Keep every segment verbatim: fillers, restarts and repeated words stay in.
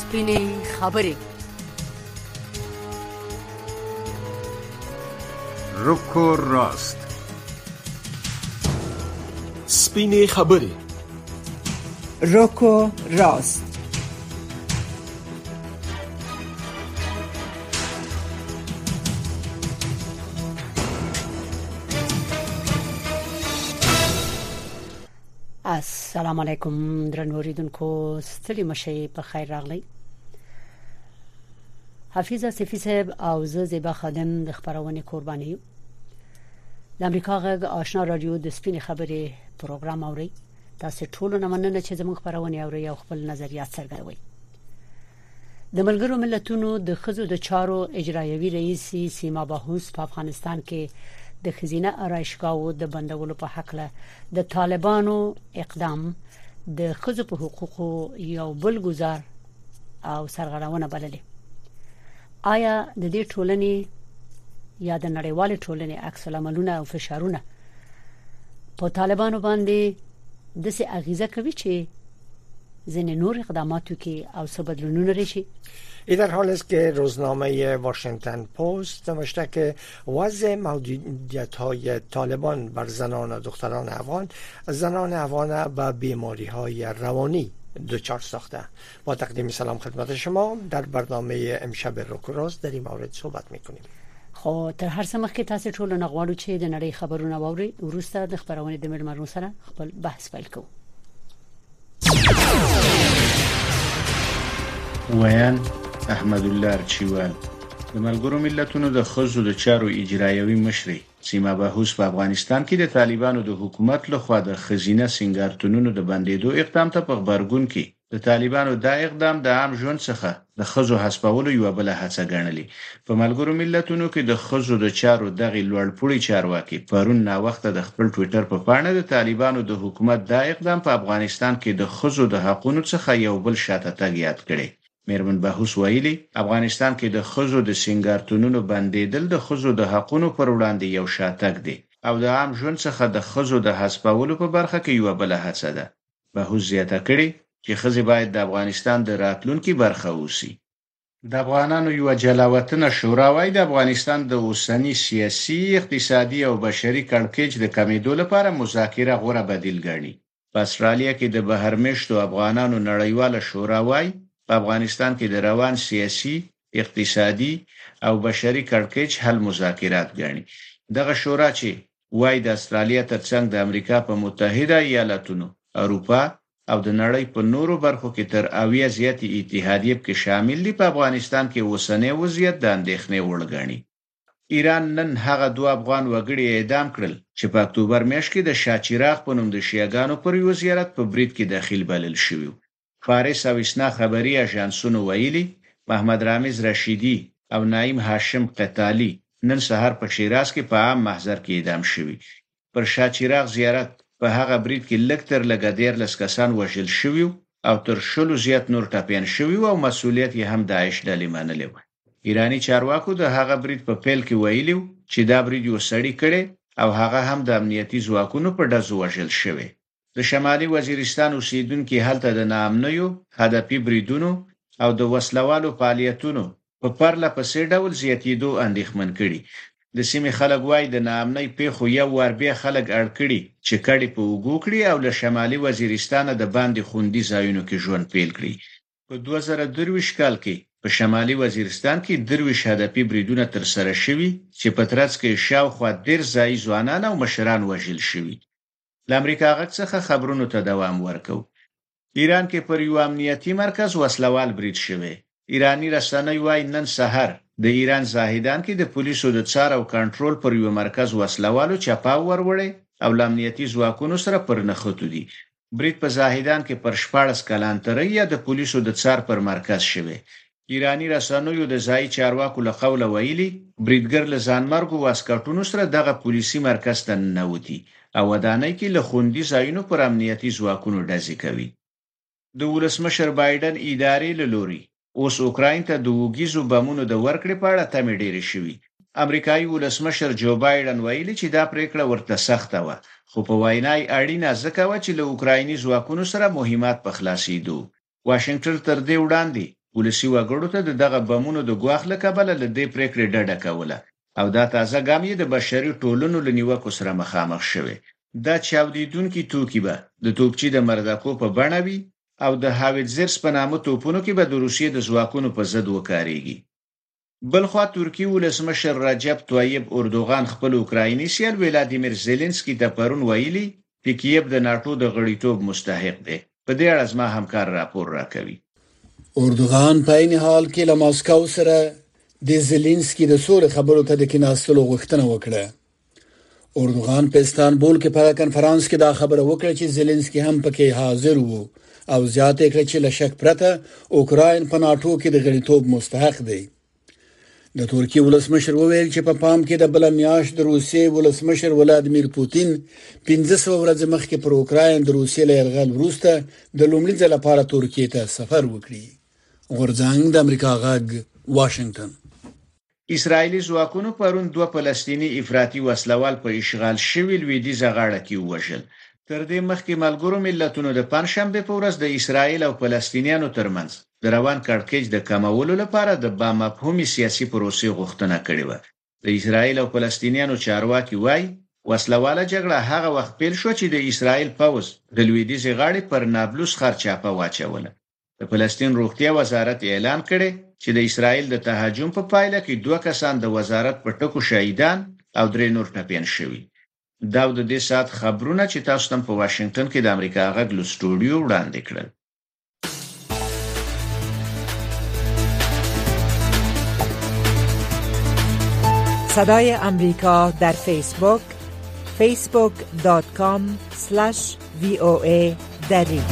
سپینې خبرې. رک و راست. سپینې خبرې. رک و راست. السلام علیکم درنو اوریدونکو، ستړي مشي په خیر راغلی. حفیظ صفی صاحب او زه زیبا خادم د خبرونه قرباني یو. د امریکا غږ آشنا رادیو د سپینې خبرې پروګرام اوري. تاسو ټول نه مننه چې زموږ خبرونه اوري او خپل نظریات څرګندوي. د ملګرو ملتونو د خزو د چارو اجرایوي رئیس سیما باهوس په افغانستان کې د خزینه آرایشګاو د بندولو په حق له د طالبانو اقدام د خزو په حقوقو یو بل گزار او سرغړونه بللې. آیا د دې ټولنې یا د نړیوال ټولنې عکس العملونه او فشارونه په طالبانو باندې د څه اغیزه کوي چې ځینې نور اقداماتو کې او څه بدلونونه راشي؟ این در حال است که روزنامه واشنگتن پست نوشته که وضع محدودیت‌های طالبان بر زنان و دختران افغان زنان افغان به بیماری‌های روانی دچار ساخته. با تقدیم سلام خدمت شما در برنامه امشب رک و راست در این مورد صحبت می‌کنیم. خو تر هر څه مخکې تاسو ټول نه غواړو چې د نړۍ خبرونه واوري. وروسته د خبرونه د مېرمنو سره خپل بحث پیل کوو. ویان احمد الله چوال د ملګرو ملتونو د خزو د چارو اجرایوي مشري سیما باهوس په افغانستان کې د طالبانو د حکومت لخوا د خزینه سنگارتونونو د بندیدو اقدام ته په خبرګون کې د طالبانو دا اقدام د عام ژوند څخه د خزو حسابولو یو بل هڅه ګڼلې. په ملګرو ملتونو کې د خزو د چارو دغه لوړپوړي چارواکي پرون نا وخت د خپل ټوئیټر په پاڼه د طالبانو د حکومت دا اقدام په افغانستان کې د خزو د حقوقو څخه یو بل شاته تګ یاد کړي. مېرمن باهوس ویلي افغانستان کې د خزو د سنگارتونونو بندیدل د خزو د حقوقو پر وړاندې یو شاتګ دی او د عام ژوند څخه د خزو د حسابولو په برخه کې یو بل هڅه ده. باهوس زیاته کړي چې خزې باید د افغانستان د راتلونکي برخه اوسي. د افغانانو یو جلاوطن شورا وايي د افغانستان د اوسنی سیاسي، اقتصادي او بشري کړکېچ د کمیدو لپاره مذاکره غوره بدیل ګڼي. په استرالیا کې د بهرمشتو افغانانو نړیواله شورا وايي په افغانستان کې د روان سیاسي، اقتصادي او بشري کړکېچ حل مذاکرات ګڼي. دغه شورا چې وايي د استرالیا ترڅنګ د امریکا په متحده ایالاتونو، اروپا او د نړۍ په نورو برخو کې تر اویا زیاتې اتحادیې کې شامل دي، په افغانستان کې اوسنی وضعیت د اندېښنې وړ ګڼي. ایران نن هغه دوه افغان وګړي اعدام کړل چې په اکتوبر میاشت کې د شاچراغ په نوم د شیعاګانو پر یو زیارت په برید کې داخل بلل شوی. فارس او اسنا خبري اژانسونو ویلي محمد رامز رشیدي او نعیم هاشم قتالی نن سهار په شیراز کې په عام محضر کې اعدام شوي. پر شاچراغ زیارت په هغه برید کې لږ تر لږه دیارلس کسان وژل شوي او تر شلو زیات نور ټپیان شوي او مسؤلیت یې هم داعش ډلې منلې و. ایرانی چارواکو د هغه برید په پیل کې ویلي چې دا برید یو سړی کړي او هغه هم د امنیتي ځواکونو په ډزو وژل شوی. د شمالي وزیرستان اوسیدونکو هلته د ناامنیو هدفي بریدونو او د وسلوالو فعالیتونو په پرله پسې ډول زیاتېدو اندېښمن کړي. د سیمې خلک وايي د ناامنۍ پیښو یو ور بیا خلک اړ کړي چې کډې په اوږو کړي او له شمالي وزیرستان د باندې خوندي ځایونو کې ژوند پیل کړي. په دوه زره درویشت کال کې په شمالي وزیرستان کې درویش هدفي بریدونه ترسره شوي چې په ترڅ کې شاوخوا ډېر ځایي ځوانان او مشران وژل شوي. د امریکا غږ څخه خبرونو ته دوام ورکوي. ایران کې پر یو امنیتي مرکز وسلوال برید شوی. ایرانی رسنۍ وايي نن سحر د ایران زاهدان کې د پولیسو د څار او کنټرول پر یو مرکز وسلوالو چپاو وروړي او امنیتي ځواکونو سره پر نښتو دي. برید په زاهدان کې پر شپاړس کلان ترې یا د پولیسو د څار پر مرکز شوی. ایرانی رسنیو د ځای چارواکو له قوله ویلي بریدګر له ځانمرګو واسکټونو سره دغه پولیسي مرکز ته ننوتی او ودانۍ کې له خوندي ځایونو پر امنیتي ځواکونو ډزې کوي. د ولسمشر بایدن ادارې له لوري اوس اوکراین ته د وګیزو بمونو د ورکړې په اړه تمې ډېرې شوي. امریکایي ولسمشر جو بایدن ویلي چې دا پریکړه ورته سخته وه، خو په وینای اړینه ځکه و چې له اوکرایني ځواکونو سره مهمات په خلاصېدو. واشنگټن تر دې وړاندې ولسی وګړو ته دغه بمونو د ګواخ له کبله له دې پریکړې ډډه کوله او دا تازه ګام یې د بشري ټولنو له نیوکو سره مخامخ شوه. دا چاودیدونکي توکي به د توپچی د مردکو په بڼه وي او د هاویتزرز په نامه توپونو کې به د روسیې د ځواکونو په ضد وکاريږي. بلخوا ترکی ولسمشر رجب طیب اردوغان خپل اوکرایني سیال ولادیمیر زيلنسکي ته پرون ویلي چې کیف د ناتو د غړیتوب مستحق دی. په دې اړه زما همکار راپور راکوي. اردوغان په این حال کې له ماسکو سره د زيلنسکي د سولې خبرو ته د کیناستلو غوښتنه وکړه. اردوغان په استانبول کې په کنفرانس کې دا خبره وکړه چې زيلنسکي هم پکې حاضر وو او زیاته کړه چې له شک پرته اوکراین په ناتو کې د غړیتوب مستحق دی. د ترکیه ولسمشر وویل چې په پام کې د بل میاشت د روسیې ولسمشر ولادیمیر پوتین پنځه سوه ورځې مخکې پر اوکراین د روسیې له یرغل وروسته د لومړي ځل لپاره ترکیه ته سفر وکړي. غورځنګ د امریکا غږ واشنگټن. اسرایلی ځواکونو پرون دوه فلسطینی افراطي وسلوال په اشغال شوی لویدیځه غاړه کې وژل. تر دې مخکې ملګرو ملتونو د پنځشنبه په ورځ د اسرایل او فلسطینیانو ترمنځ د روان کړکېچ د کمولو لپاره د با مفهومي سیاسي پروسې غوښتنه کړې و. د اسرایل او فلسطینیانو چارواکي وایي وسلواله جګړه هغه وخت پیل شو چې د اسرایل پوځ د لویدیځې غاړې پر نابلس خرچاپه واچوله. د فلسطین روغتیا وزارت اعلان کړي چې د اسرایل د تهاجم په پایله کې دوه کسان د وزارت په ټکو شهیدان او درې نور ټپيان شوي. دا د دې سات خبرونه چې تاسو تم په واشنگټن کې د امریکا غږ له سټوډیو وړاندې کړل. صدای امریکا در فیسبوک فیسبوک دات کام اسلش وی او ای دری.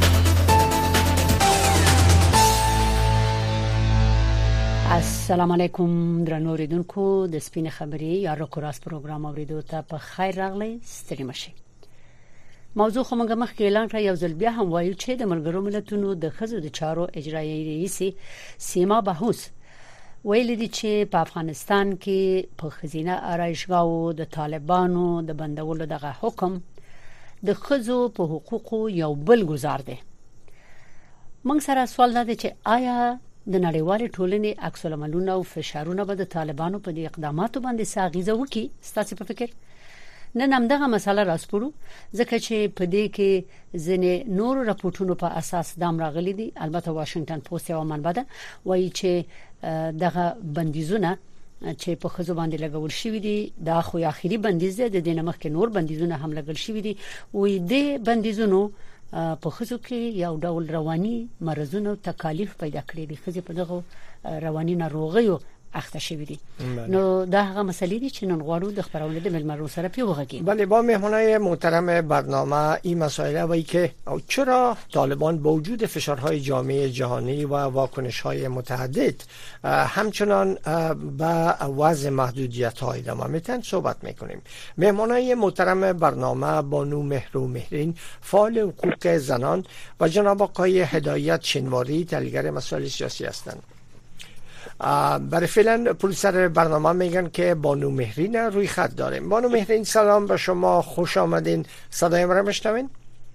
السلام علیکم درنو اوریدونکو د سپین خبري یا روکراس پروګرام اوریدو ته په خیر راغلی ستړي مشي. موضوع خو موږ مخکې اعلان کړ یو ځل بیا هم وایو چې د ملګرو ملتونو د خزو د چارو اجرایی رئیس سیما بهوس ویل دي چې په افغانستان کې په خزینه آرایشګاو د طالبانو د بندولو دغه حکم د خزو په حقوقو یو بل گزار دی. موږ سره سوال ده چې آیا د نړیوال ټولنې عکس العملونه او فشارونه به د طالبانو په دې اقداماتو باندې ساغیزه وکړي؟ ستاسو په فکر نن هم دغه مسله راسپړو ځکه چې په دې کې ځینې نور راپورټونو په اساس دام راغلي دي. البته واشنگټن پوسټ یو منبع ده وایي چې دغه بندیزونه چې په خزو باندې لګول شوی دي دا خو اخیری بندیز دی، د دې نه مخکې نور بندیزونه هم لګول شوی دي. وایي د بندیزونو په خزو کې یو ډول رواني مرزونه او تکالیف پیدا کړی دي، خزي په دغه رواني ناروغیو اخته شوی دي. نو دا هغه مسلې دي چې نن غواړو د خبرونه د ملمرو سره پیوغږی. بله با مهمانای محترم برنامه این مسائل وی که چرا طالبان با وجود فشارهای جامعه جهانی و واکنش‌های متعدد همچنان با وضع محدودیت‌های ادامه میتن صحبت میکنیم. مهمانای محترم برنامه بانو مهرو مهرین فعال حقوق زنان و جناب آقای هدایت شنواری تحلیلگر مسائل سیاسی هستند. برای فعلا پروډوسر برنامه میگن که بانو مهرین روی خط داریم. بانو مهرین سلام به شما، خوش آمدین. صدای ما را میشنوین؟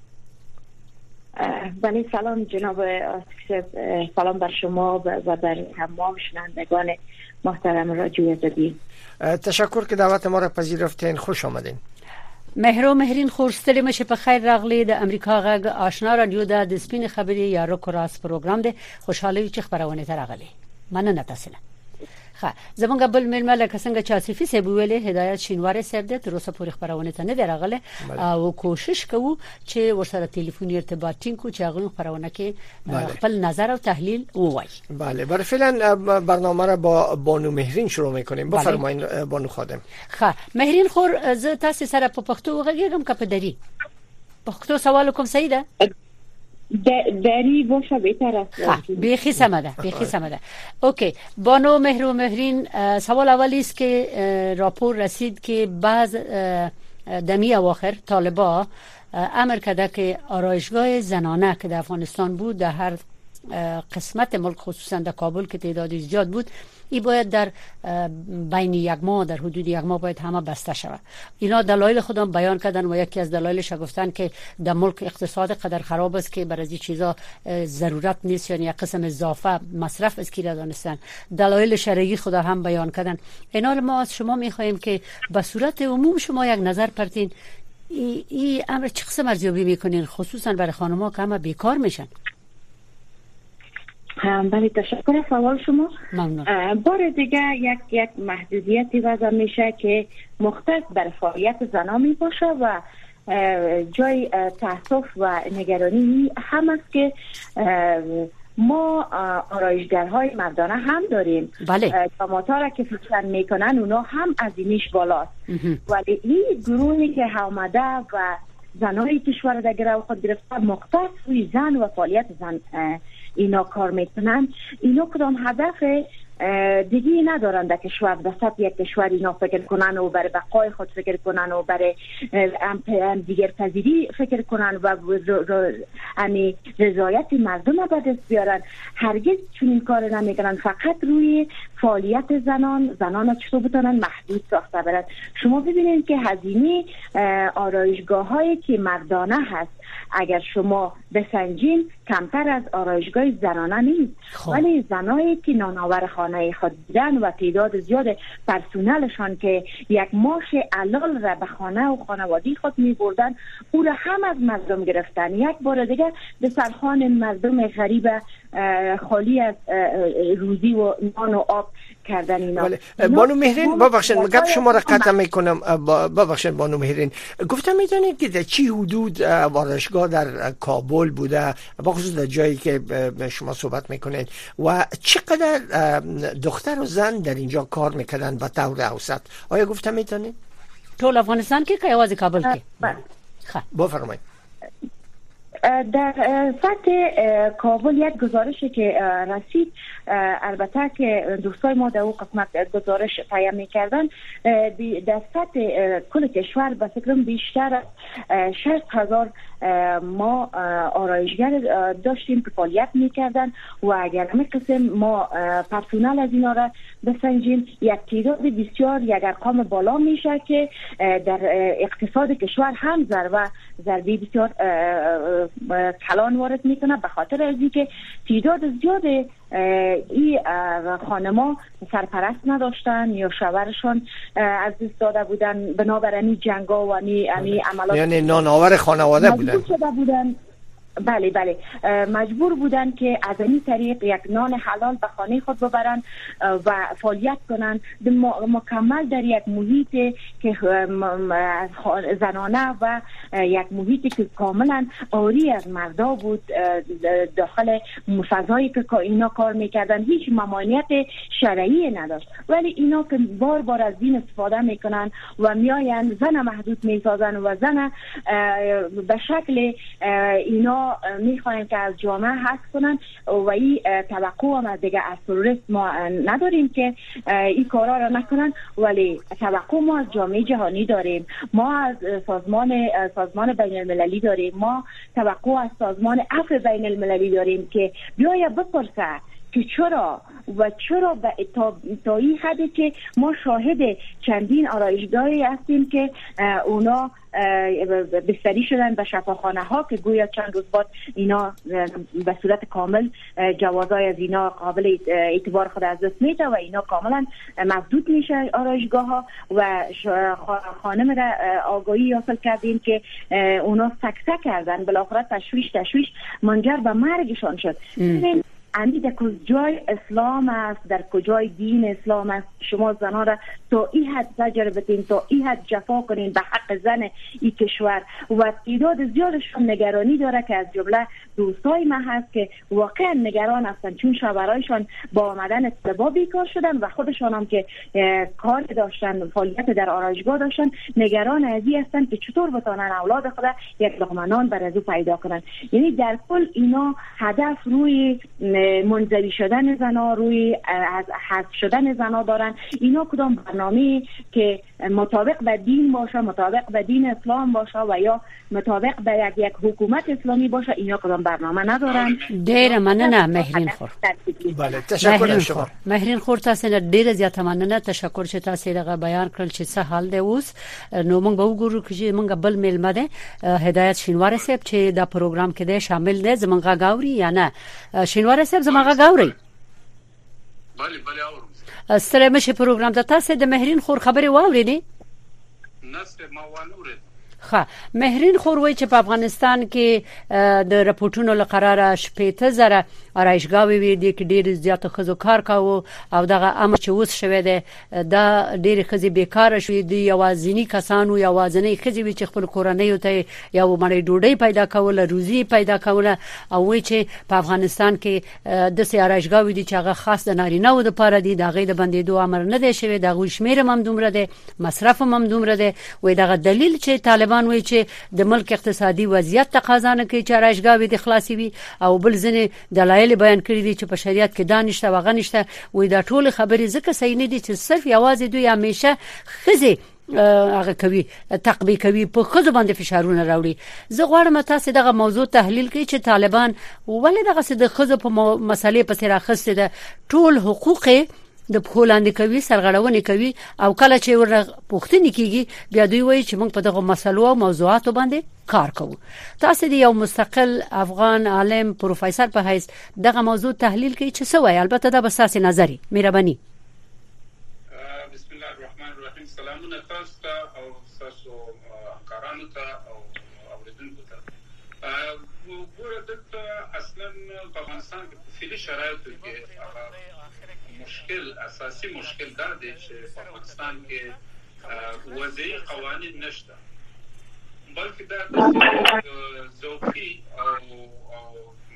بله سلام جناب آسف، سلام بر شما و بر تمام شنوندگان محترم رادیو آزادی. تشکر که دعوت ما را پذیرفتین، خوش آمدین. مهرو مهرین خورستلې مشه په خیر راغلی د امریکا غږ آشنا رادیو د سپین خبري یا روکراس پروګرام دی. خوشاله چې خبرونه ته راغلی. مننه تاسو نه. ښه زمونږ بل مېلمه لکه څنګه چې آصفي صاحب ویلې هدایت شینواری صاحب د تر اوسه پورې خبرونه ته نه درغله او کوشش کوو چې ورسره ټلیفوني ارتباط ټینګ کو چې هغه خبرونه کې خپل نظر او تحلیل ووایي. بله برای فعلا برنامه را با بانو مهرین شروع میکنیم. بفرمایید بانو خادم. ښه مهرین خور زه تاسو سره په پښتو وغږیږم که په دری؟ پښتو سوال کوم صحیح ده؟ دری باشه بهتر است. بیخی سمده بیخی سمده. اوکی بانو مهرو مهرین، سوال اولی است که راپور رسید که بعض دمی اواخر طالبا امر کرده که آرایشگاه زنانه که در افغانستان بود در هر قسمت ملک خصوصا در کابل که تعداد زیاد بود، این باید در بین یک ماه، در حدود یک ماه باید همه بسته شود. اینا دلایل خودم بیان کردن و یکی از دلایلش گفتن که در ملک اقتصاد قدر خراب است که برای این چیزا ضرورت نیست، یعنی یک قسم اضافه مصرف است که دانستن. دلایل شرعی خدا هم بیان کردن. اینا ما از شما میخواهیم که به صورت عموم شما یک نظر پرتین این ای امر چه قسم ارزیابی میکنین، خصوصا برای خانم‌ها که همه بیکار میشن؟ بله، تشکر از سوال شما. ممنون. بار دیگه یک یک محدودیتی وضع میشه که مختص بر فعالیت زنان می باشه و جای تأسف و نگرانی هم است که ما آرایشگرهای مردانه هم داریم. بله. جامعاتا را که فکر میکنن اونا هم از اینش بالاست، ولی این گروهی که آمده و زنهای کشور در گروه خود گرفته مختص روی زن و فعالیت زن اینا کار میکنن، اینا کدام هدف دیگه ندارن در کشور، در سطح یک کشور اینا فکر کنن و برای بقای خود فکر کنن و برای دیگر پذیری فکر کنن و یعنی رضایت مردم را به دست بیارن. هرگز چون این کار نمیکنن، فقط روی فعالیت زنان زنان را چطور بتونن محدود ساخته برن. شما ببینید که هزینه آرایشگاه هایی که مردانه هست اگر شما بسنجین کمتر از آرایشگاه زنانه نیست، ولی زنایی که نانآور خانه خود بودن و تعداد زیاد پرسونلشان که یک معاش حلال را به خانه و خانوادگی خود می بردن، او را هم از مردم گرفتن. یک بار دیگر به سرخوان مردم غریب خالی از روزی و نان و آب کردن اینا. بانو مهرین ببخشید گپ شما را قطع میکنم، ببخشید بانو مهرین، گفتم میدونید که در چی حدود آرایشگاه در کابل بوده، با خصوص در جایی که شما صحبت میکنید، و چقدر دختر و زن در اینجا کار میکنن به طور اوسط؟ آیا گفتم میتونید؟ طول افغانستان که که آواز کابل که؟ خب بفرمایید. در سطح کابل یک گزارشی که رسید، البته که دوستای ما در اون قسمت گزارش تهیه می‌کردن، در سطح کل کشور به فکرم بیشتر از شصت هزار ما آرایشگر داشتیم که فعالیت می‌کردن و اگر همه قسم ما پرسونل از اینا را بسنجیم، یک تعداد بسیار یک ارقام بالا میشه که در اقتصاد کشور هم ضربه ضربه بسیار کلان وارد میکنه، به خاطر از اینکه تعداد زیاد این خانما سرپرست نداشتن یا شوهرشان از دست داده بودن بنابراین جنگا و انی عملات، یعنی نانآور خانواده بودن. بله بله مجبور بودن که از این طریق یک نان حلال به خانه خود ببرن و فعالیت کنن مکمل در یک محیط که زنانه و یک محیطی که کاملا آری از مردا بود. داخل فضایی که اینا کار میکردن هیچ ممانعت شرعی نداشت، ولی اینا که بار بار از دین استفاده میکنن و میاین زن محدود میسازن و زن به شکل اینا میخواین که از جامعه حذف کنن و این توقع هم دیگه از تروریست ما نداریم که این کارا را نکنن، ولی توقع ما از جامعه جهانی داریم، ما از سازمان سازمان بین المللی داریم، ما توقع از سازمان عفو بین المللی داریم که بیاید بپرسه که چرا و چرا تا, تا این حدی که ما شاهد چندین آرایشگاهی هستیم که اونا بستری شدن به شفاخانه ها که گویا چند روز بعد اینا به صورت کامل جوازای از اینا قابل اعتبار خود از دست میده و اینا کاملا مفدود میشه آرایشگاه ها و خانم را آگاهی حاصل کردیم که اونا سکسه کردن، بالاخره تشویش تشویش منجر به مرگشان شد. امی در کجای اسلام است، در کجای دین اسلام است شما زنها را تا این حد زجر بدین، تا این حد جفا کنین به حق زن این کشور و تعداد زیادشون نگرانی داره که از جمله دوستای من هست که واقعا نگران هستن چون شوهرایشان با آمدن طلبا بیکار شدن و خودشان هم که کار داشتن فعالیت در آرایشگاه داشتن نگران از این هستن که چطور بتونن اولاد خود یک لقمه نان بر از او پیدا کنن. یعنی در کل اینا هدف روی منزوی شدن زنا، روی از حذف شدن زنا دارن. اینا کدام برنامه که مطابق به دین باشه، مطابق به دین اسلام باشه و یا مطابق به یک, یک حکومت اسلامی باشه، اینا کدام برنامه ندارن. ډیر مننه مهرین خور. بله تشکر شما مهرین خور. تاسو نه ډیر زیات مننه، تشکر چې تاسو دغه بیان کړل چې څه حال دی اوس. نو موږ به وګورو چې موږ بل میلمه ده هدایت شینواری صاحب چې دا پروګرام کې ده شامل ده. زمونږ غاوري یا نه شینواری صاحب زمونږ غاوري؟ بله بله اورم. ستړي مشه پروګرام ته تاسو د مهرین خور خبري واورېدې؟ نه سه ما واورېد. ها مهرین خور وای چې په افغانستان کې د رپورټونو لقراره شپېته زره آرایشګاوې وي دي کې ډېر زیات خزو کار کاوه او دغه امر چې اوس شوی دی دا ډېر خزي بیکاره شوې دي. یوازینی کسانو یوازینی خزي وي چې خپل کورنۍ ته یو مړی ډوډۍ پیدا کوله، روزي پیدا کوله، او وای چې په افغانستان کې د سي آرایشګاوې دي چې هغه خاص د نارینه و د پاره دي، دغه د بندېدو امر نه دی شوی، دغه شمیر هم دومره دی، مصرف هم دومره دی. وای دغه دلیل چې طالبان وایي چې د ملک اقتصادي وضعیت تقاضا نه کوي چې آرایشګاوې د خلاصي وي، او بل ځنې دلایل بیان کړی دي چې په شریعت کې دانشته وغه نشته. وای دا ټول خبرې ځکه صحیح نه دي چې صرف یوازې دوی همیشه خزي هغه کوي تقبیه کوي، په خزو باندې فشارونه راوړي. زه غواړم تاسو دغه موضوع تحلیل کړئ چې طالبان ولې دغه څه د خزو په مسلې په سر اخیسته ده، ټول حقوق د پخولاندې کوي، سرغړونې کوي، او کله چې ور پوښتنه کیږي بیا دوی وایي چې موږ په دغه مسلو او موضوعاتو باندې کار کوو. تاسو د یو مستقل افغان عالم پروفیسور په حیث دغه موضوع تحلیل کوي چې څه وایي؟ البته دا به تاسو نظری مهرباني. بسم الله الرحمن الرحیم. سلامونه تاسو ته او تاسو همکارانو ته او اوریدونکو ته. ګوره دلته اصلا په افغانستان کې په فعلي شرایطو کې مشکل اساسي مشکل دا دی چې په افغانستان کې وضعي قوانين نشته، بلکې دا د ذوقي او او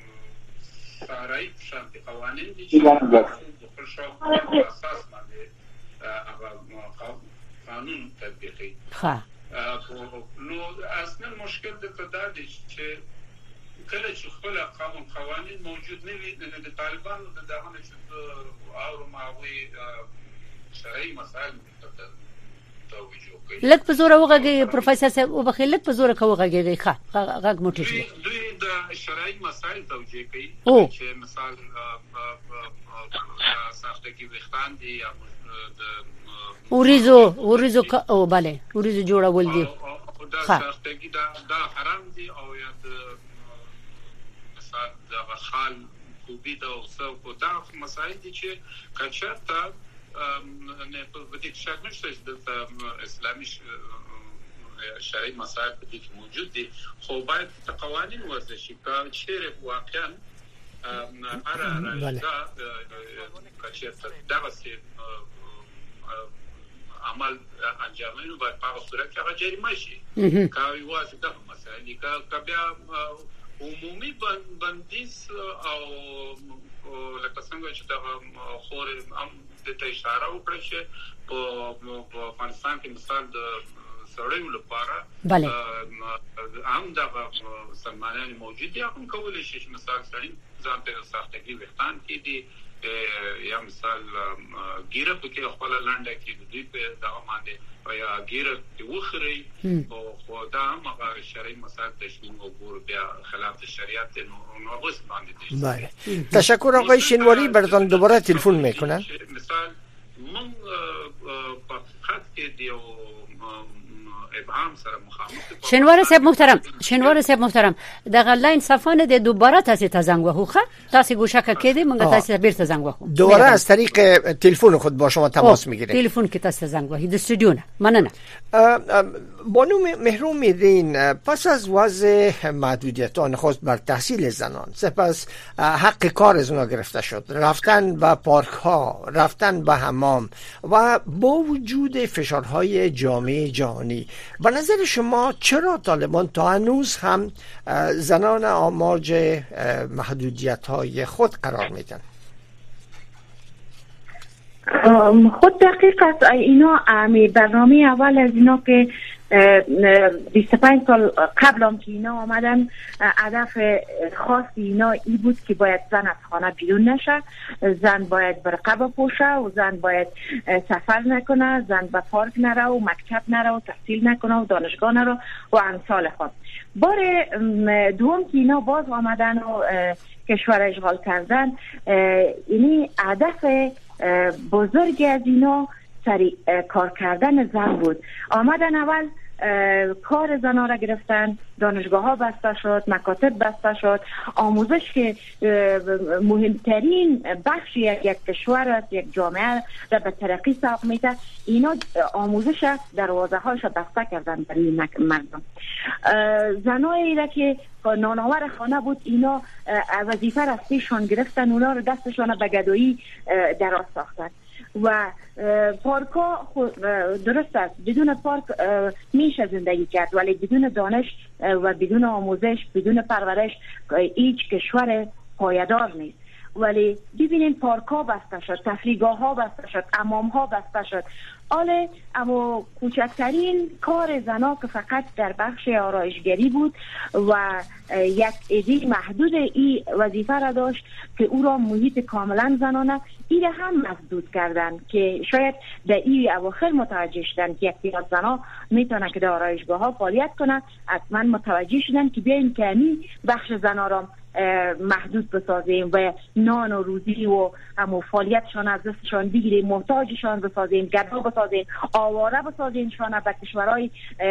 ساري شانتي قوانين دي چې د خپل شوق په اساس باندې هغه قانون تطبیقي. ها نو اصلا مشکل دا دی چې کله چې خپل قانون قوانين موجود نه وي د طالبانو د دغه چې او ماوي شرعي مسائل توجه کوي. لکه په زور وغږی پروفیسور صاحب او بخیل لکه په زور کوغږی ښه غږ موټی شي. دوی د شرعي مسائل توجه کوي چې مثال ساختګي وختان دي یا د اوریزو اوریزو او bale اوریزو جوړول دي. ښه ساختګي دا دا حرام دي او یا د مثال د خال کوبي دا او څو کو دا مسائل دي چې کچته نه په دې شک نشته چې د اسلامي شرعي مسائل په دې کې موجود دي، خو باید قوانين وضع شي چې واقعا اره راځي کچته دا وسه عمل انجامونه باید په صورت کې هغه جریمه شي. کاوي واسه دا مسائل کا بیا عمومي بندیز او لکه څنګه چې دا خور هم د اشاره وکړه چې په افغانستان کې مثال د سړیو لپاره هم دا سلمانان موجود دي، هم کولای شي چې مثال سړی ځان ته ساختګي وختان کې دي یا مثال ګیره په کې خپل لانډه کې دوی په دغه باندې یا ګیره وخري او خدا هغه شرعي مسائل تشمول او بیا خلاف شریعت نو بس باندې دي. بله تشکر آقای شینواری، براتون دوباره تلفن میکنن. مثال من په خط کې دیو ابهام سره مخامخ. شینواری صاحب محترم شینواری صاحب محترم دغه لاین صفانه د دوباره تاسو ته زنګ وهوخه تاسو گوشک کړئ موږ تاسو بیرته زنګ وهو دوباره از طریق تلفن خود با شما تماس میگیریم. تلفن که تاسو زنگ وهید استودیو نه مننه. بانو مهروم میدین پس از وضع محدودیت‌ها نخست بر تحصیل زنان، سپس حق کار از اونها گرفته شد، رفتن به پارک ها، رفتن به حمام و با وجود فشارهای جامعه جهانی، به نظر شما چرا طالبان تا هنوز هم زنان آماج محدودیت‌های خود قرار میدن؟ خود دقیق است. اینا امی برنامه اول از اینا که بیست و پنج سال قبل هم که اینا آمدن هدف خاص اینا ای بود که باید زن از خانه بیرون نشه، زن باید برقه بپوشه و زن باید سفر نکنه، زن به پارک نره و مکتب نره و تحصیل نکنه و دانشگاه نره و امثال خود. بار دوم که اینا باز آمدن و کشور اشغال کردن، یعنی هدف بزرگی از اینا سری کار کردن زن بود. آمدن اول کار زنها را گرفتن، دانشگاه ها بسته شد، مکاتب بسته شد، آموزش که مهمترین بخش یک کشور است، یک جامعه را به ترقی سوق میده، اینا آموزش دروازه هاش بسته کردن برای مردم. زنایی را که نانآور خانه بود، اینا وظیفه را از پیششان گرفتن، اونا رو دستشان به گدایی دراز ساختن. و پارکا درست است، بدون پارک میشه زندگی کرد، ولی بدون دانش و بدون آموزش، بدون پرورش هیچ کشور پایدار نیست. ولی ببینین پارک ها بسته شد، تفریحگاه ها بسته شد، حمام ها بسته شد. حالا اما کوچکترین کار زنا که فقط در بخش آرایشگری بود و یک عده محدود ای وظیفه را داشت که او را محیط کاملا زنانه ای را هم محدود کردن، که شاید در ای اواخر متوجه شدن که یک تعداد زنا میتونه که در آرایشگاه ها فعالیت کنه. حتما متوجه شدن که بیاین که همین بخش زنا را محدود بسازیم و نان و روزی و همو فعالیتشان از دستشان بگیریم، محتاجشان بسازیم، گدا بسازیم، آواره بسازیم، شان به کشورهای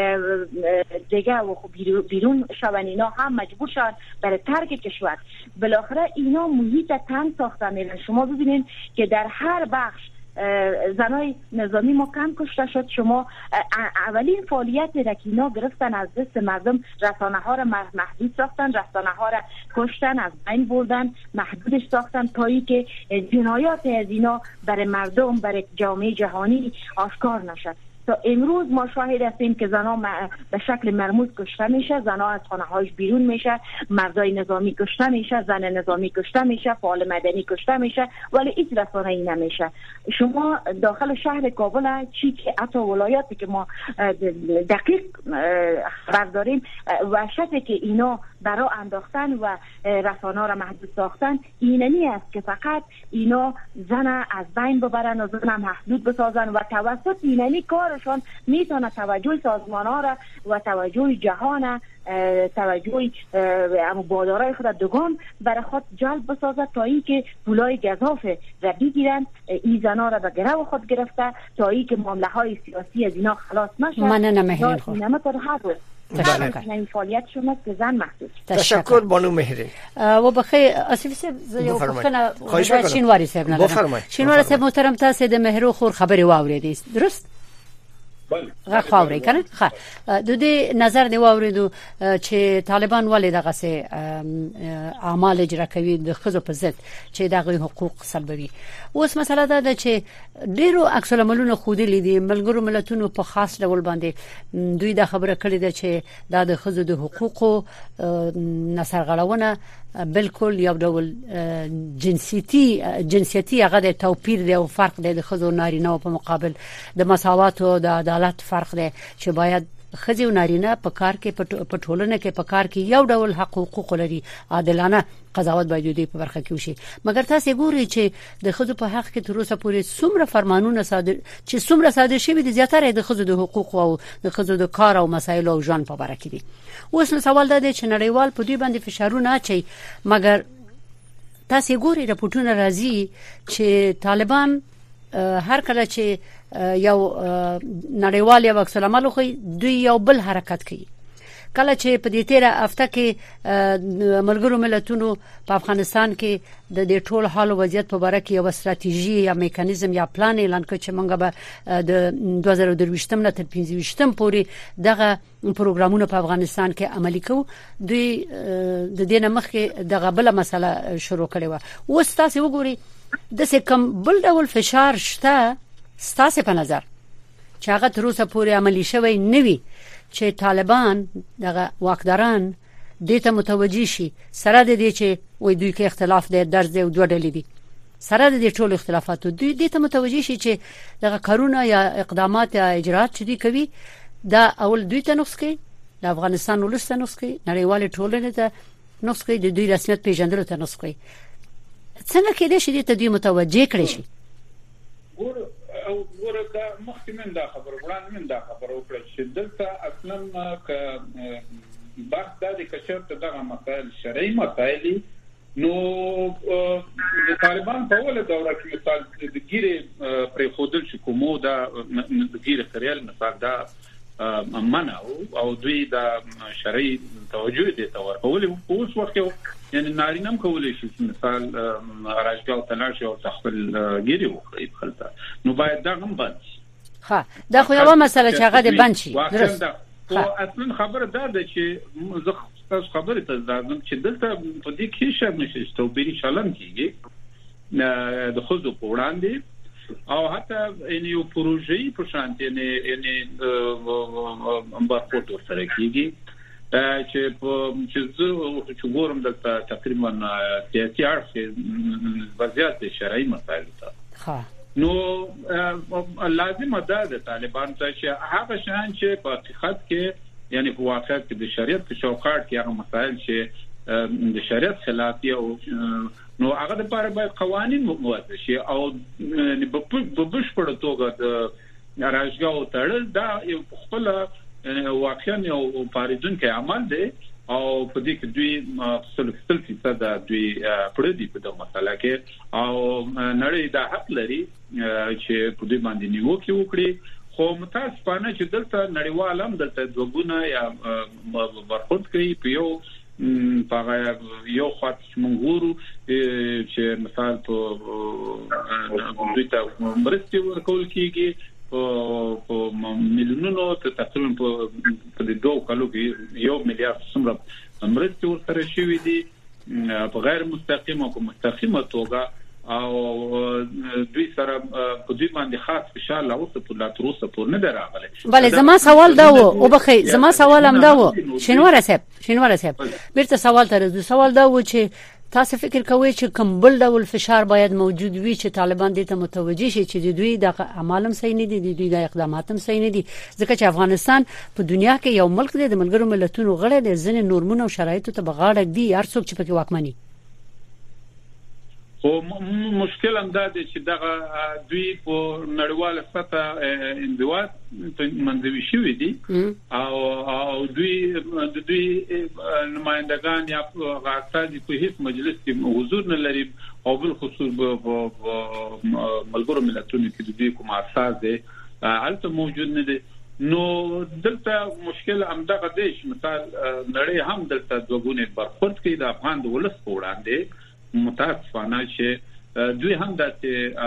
دیگه و بیرون شون. اینا هم مجبور شدن برای ترک کشور. بالاخره اینا محیط تنگ ساخته میرن. شما ببینید که در هر بخش زنای نظامی ما کم کشته شد. شما اولین فعالیتی را که اینا گرفتن از دست مردم، رسانه ها را محدود ساختن، رسانه ها را کشتن، از بین بردن، محدودش ساختن تا ای که جنایات از اینا برای مردم، برای جامعه جهانی آشکار نشد. تا امروز ما شاهد هستیم که زنها به شکل مرموز کشته میشه، زنها از خانه هایش بیرون میشه، مردای نظامی کشته میشه، زن نظامی کشته میشه، فعال مدنی کشته میشه، ولی هیچ رسانه ای نمیشه. شما داخل شهر کابل چی که حتی ولایاتی که ما دقیق خبر داریم، وحشتی که اینا برا انداختن و رسانه را محدود ساختن ایننی است که فقط اینا زن از بین ببرن و زن محدود بسازن و توسط ایننی کارشان میتونه توجه سازمان ها را و توجه جهان، توجه اما بادارای خود دوگان برای خود جلب بسازد تا ای که پولای گزاف را بگیرن. این زنا را به گرو خود گرفته تا ای که معامله های سیاسی از اینا خلاص نشه. من نمهرین خود تشکر. این فعالیت شما که زن محدود. تشکر بانو مهرین. و بخیر آصف صاحب یو خدمت خواهش می‌کنم. شینواری صاحب نه. بفرمایید. شینواری صاحب محترم، تاسو د مهرو خور خبري واوریدئ درست؟ غږ خاورې کنه ښه د دې نظر دی واوریدو چې طالبان ولې دغه سه اعمال اجرا کوي د خزو په ضد چې دغه حقوق سلبوي. اوس مسله دا ده چې ډیرو عکس العملونه خودي لیدي ملګرو ملتونو په خاص ډول باندې دوی دا خبره کړې ده چې دا د خزو د حقوقو نسرغړونه بالکل یو ډول جنسيتي جنسيتي هغه د توپیر دی او فرق دی د خزو نارینه په مقابل د مساوات او د عدالت فرق دی چې باید خزي او نارینه په کار کې په ټولنه کې په کار کې یو ډول حقوق لري، عادلانه قضاوت باید دوی په برخه کې وشي. مګر تاسو ګورئ چې د خزو په حق کې تر اوسه پورې څومره فرمانونه صادر چې څومره صادر شوي دي، زیاتره د خزو د حقوق او د خزو د کار او مسایل او ژوند په برخه کې دي. اوس نو سوال دا دی چې نړیوال په دوی باندې فشارونه اچي، مګر تاسو ګورئ راپورټونه راځي چې طالبان هر کله چې یو نړیوال یو عکس العمل خو دوی یو بل حرکت کوي. کله چې په دې تیره هفته کې ملګرو ملتونو په افغانستان کې د دې ټول حال او وضعیت په اړه کې یو ستراتیژي یا میکانیزم یا پلان اعلان کړ چې موږ به د دوه زره درویشتم نه تر پنځه ویشتم پورې دغه پروګرامونه په افغانستان کې عملي کوو، دوی د دې نه مخکې دغه بل مسله شروع کړې و. اوس تاسو وګورئ د څه کم بل ډول فشار شته ستاسو په نظر چې هغه تر اوسه پورې عملي شوی نه وي چې طالبان دغه واکداران دې ته متوجي شي، سره د دې چې وای دوی کې اختلاف دی، درز دی او دوه ډلې دي، سره د دې ټول اختلافاتو دوی دې ته متوجي شي چې دغه کارونه یا اقدامات یا اجرات چې دي کوي دا اول دوی ته نسخه د افغانستان ولسته نسخه نړیوال ټولنې ته نسخه د دوی رسمیت پیژندلو ته نسخه څنګه کېدې شي ته دوی متوجه کړی شي ګور او ګور دا مخکې دا خبر وړاندې من دا خبر وکړه چې دلته اصلا ک بحث د کشرت دغه مسائل شرعي مسائل نو د طالبان په اوله دوره کې مثال د ګیره پر خودل چې کومو دا د ګیره خریال مثال دا منع او دوی دا شرعي توجه دي تور په اوله اوس وخت یعنی نارینم کولای شي مثال راځګاو تلاش او تخپل ګیره وکړي خلته نو باید دا هم بند ها دا خو یو مسله چې هغه د بند شي درست او اصلا خبره دا ده چې زه تاسو خبره ته ځم چې دلته په دې کې شرم نشي توبېري چلن کیږي د خود په وړاندې او حتی یو پروژې په شان دي یعنی برخورد سره کیږي چې په چې زه چې ګورم دلته تقریبا سیاسي اړخ وضعیت شرعي مسایل ته نو لازم ده د طالبان ته چې هغه شان چې په حقیقت کې یعنی په واقعیت کې د شریعت په چوکاټ کې هغه مسایل چې د شریعت خلاف دي او نو هغه د لپاره باید قوانين موضوع شي او په بشپړ توګه د راځګاو تړل دا یو خپل واقعا یو پاریدونکو عمل دی او په دې کې دوی سلسله فیصد دوی پړ دي په دغه مسله کې او نړۍ دا حق لري چې په دې باندې نیوکه وکړي خو متاسفانه چې دلته نړیوال هم دلته دوګونه یا برخورد کوي په یو په یو خاط منغورو چې مثال په دوی ته مرستي ورکول کیږي په ملیونونو ته تقریبا په دې دوه کالو کې یو میلیارډ سمره مرستي ورسره شوې دي په غیر مستقیمه او مستقیمه توګه او دوی سره په دوی باندې خاص فشار لا اوسه په لا تروسه پور نه دراغله بله زما سوال دا و او بخي زما سوال هم دا و شنوار صاحب شنوار صاحب بیرته سوال تر سوال دا و چې تاسو فکر کوئ چې کوم بل ډول فشار باید موجود وي چې طالبان دې ته متوجي شي چې دوی د عملم صحیح نه دي دوی د اقداماتم صحیح نه دي ځکه چې افغانستان په دنیا کې یو ملک دی د ملګرو ملتونو غړی دی ځینې نورمونه او شرایطو ته بغاړه دي هر څوک چې پکې واکمني او مشکل هم دا دی چې دغه دوی په نړیواله سطح اندوات منځوي شوي دي او او دوی د دوی نمائندگان یا غاښتالي په هیڅ مجلس کې حضور نه لري او بل خصوص په ملګرو ملتونو کې دوی کوم اساس دی هلته موجود نه دي نو دلته مشکل هم دغه دی چې مثال نړۍ هم دلته دوګونه برخورد کوي د افغان د ولس په وړاندې متاسفانه چې دوی هم د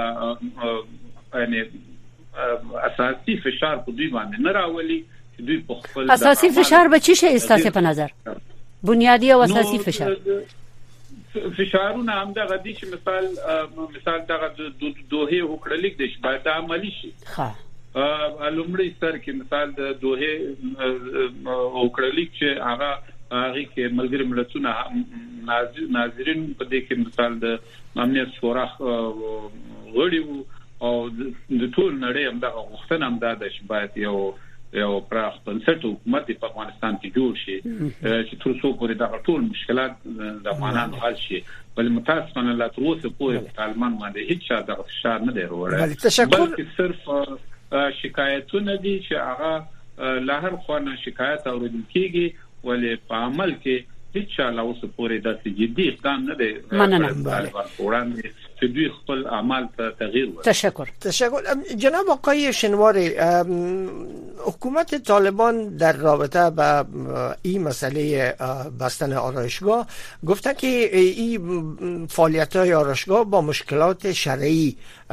یعنی اساسي فشار په دوی باندې نه راولي چې دوی په خپل اساسي فشار به چی شي استاسه په نظر بنیادی او اساسي فشار فشارونه هم دغه دي چې مثال مثال دغه دوه وکړلیک د شپه د عملی شي ها لومړی سر کې مثال د دوه وکړلیک چې هغه هغه کې ملګری ملتونه ناظرین په دې کې مثال د امنیت شورا غړي او د ټول نړۍ هم د غوښتنه هم ده چې باید یو یو پراخ بنسټ حکومت په افغانستان کې جوړ شي چې تر څو پورې د ټول مشکلات د افغانانو حل شي بل متاسفانه لا تر اوسه پورې طالبان باندې هیڅ چا د فشار نه دی وروړی بلکې صرف شکایتونه دي چې هغه له هر خوا شکایت اوریدل کیږي ولې په عمل کې هیڅ چا لا اوسه پورې د جدي اقدام نه دی وړاندې چې دوی خپل اعمال ته تغییر ورکړي. تشکر تشکر جناب آقای شنواری، حکومت طالبان در رابطه با این مسئله بستن آرایشگاه گفتن که این فعالیت‌های آرایشگاه با مشکلات شرعی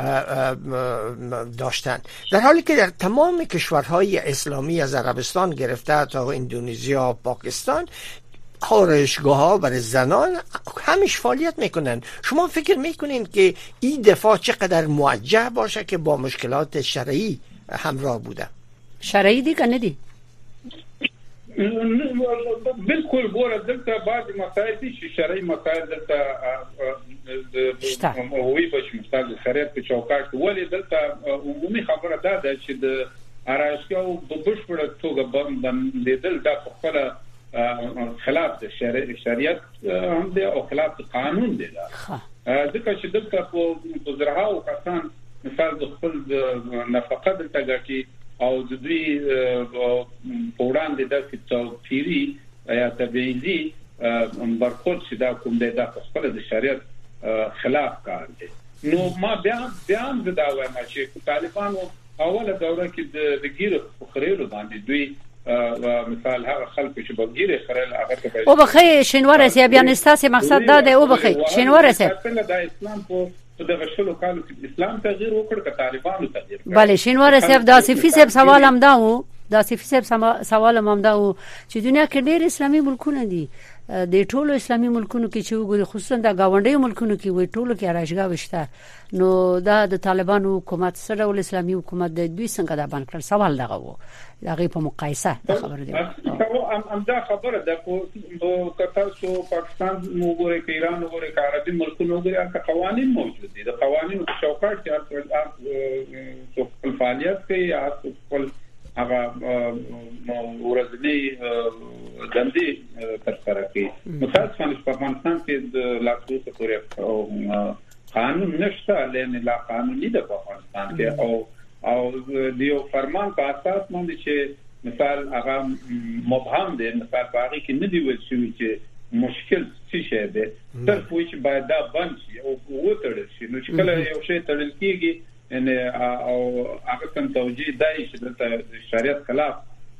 داشتن، در حالی که در تمام کشورهای اسلامی از عربستان گرفته تا اندونزیا و پاکستان آرایشگاه ها برای زنان همیش فعالیت میکنن. شما فکر میکنین که این دفاع چقدر موجه باشه که با مشکلات شرعی همراه بوده؟ شرعی دی که ندی؟ بالکل ګوره دلته بعض مسایل دي چې شرعي مسایل دلته وی په مثال د شریعت په چوکاټ کې ولې دلته عمومي خبره ده چې د آرایشګاو په بشپړه توګه بندیدل دا په خپل خلاف د شریعت هم دی او خلاف د قانون دی. ځکه چې دلته په زرهاو کسان مثال د خپل نفقه دلته ګټي او د دوی په وړاندې داسې توپیري یا تبعیضي برخورد چې دا کوم دی دا په خپل د شریعت خلاف کار دی. نو ما بیا بیا دا وایم چې طالبانو اوله دوره کې د ګیره خریلو باندې دوی مثال هغه خلک چې بګیره خریل هغه ته او بخې شینوار سي بیا نستاسي مقصد دا دی او بخې شینوار سي د اسلام په دغه شلو کالو کې اسلام تغییر وکړ که طالبانو تغییر کړ. بله شینوار سي دا صفي صاحب سوال هم دا و دا صفي صاحب سوال هم دا و چې دنیا کې ډېر اسلامي ملکونه دي د ټولو اسلامي ملکونو کې چې وګوري خصوصا د گاونډي ملکونو کې وي ټولو کې آرایشګاه وشته نو دا د طالبانو حکومت سره ول اسلامي حکومت د دوی څنګه دا باندې کړ سوال دغه وو هغه په مقایسه د خبره دی ام دا خبره ده په کتر سو پاکستان وګوري کې ایران وګوري کې عربي ملکونو وګوري هغه قوانين موجود دي د قوانینو په چوکاټ کې هر څه فعالیت کوي هغه خپل هغه ورځنی دندې ترسره کوي. متاسفانه په افغانستان کې د لاکوسه پورې قانون نشته لنه لا قانوني د افغانستان کې او او دیو فرمان په اساس باندې چې مثال هغه مبهم دي مثال باقي کې نه دی ویل شوی چې مشکل څه شی دی تر پوه چې باید دا بند شي او وتړل شي. نو چې کله یو شی تړل کیږي ان او هغه څنګه توجیه دای چې د شریعت خلاف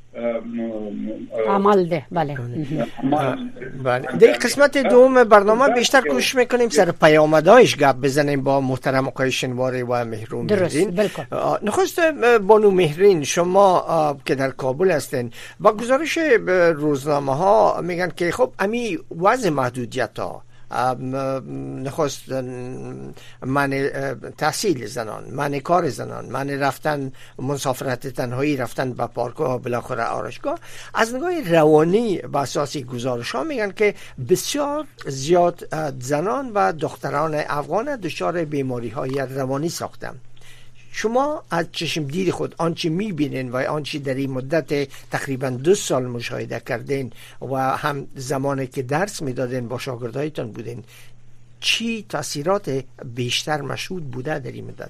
عمل ده. بله بله در قسمت دوم برنامه بیشتر کوشش میکنیم سر پیامدهایش گپ بزنیم با محترم آقای شینواری و مهرون مهرین. نخست بانو مهرین شما که در کابل هستین با گزارش روزنامه ها میگن که خب امی وضع محدودیت ها نخست من تحصیل زنان من کار زنان من رفتن مسافرت تنهایی رفتن به پارک و بالاخره آرایشگاه از نگاه روانی به اساس گزارش ها میگن که بسیار زیاد زنان و دختران افغان دچار بیماری های روانی ساختن. شما از چشم دید خود آنچه میبینین و آنچه در این مدت تقریبا دو سال مشاهده کردین و هم زمانی که درس میدادین با شاگردایتان بودین چی تاثیرات بیشتر مشهود بوده در این مدت؟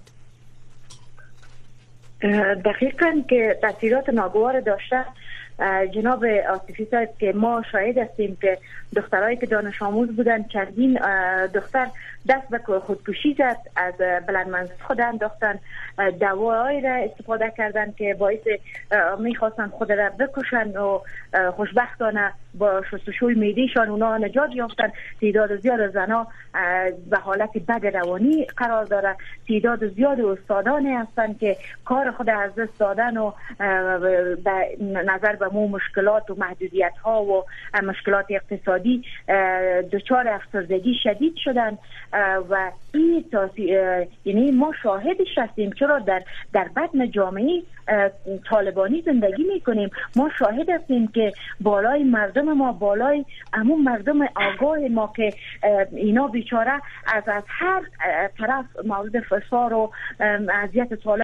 دقیقاً که تاثیرات ناگوار داشته جناب آصفی صاحب که ما شاهد هستیم که دخترایی که دانش آموز بودن چندین دختر دست به خودکشی زد از بلندمنزل خود انداختن دوایی را استفاده کردن که باعث میخواستن خود را بکشن و خوشبختانه با شستشوی معده‌شان اونا نجات یافتن. تعداد زیاد زنا به حالت بد روانی قرار داره. تعداد زیاد استادانی هستند که کار خود از دست دادن و به نظر به مو مشکلات و محدودیت ها و مشکلات اقتصادی دچار افسردگی شدید شدن و این یعنی ما شاهدش هستیم. چرا در در بدن جامعه طالبانی زندگی میکنیم ما شاهد هستیم که بالای مردم ما بالای همون مردم آگاه ما که اینا بیچاره از از هر طرف مورد فشار و اذیت طالب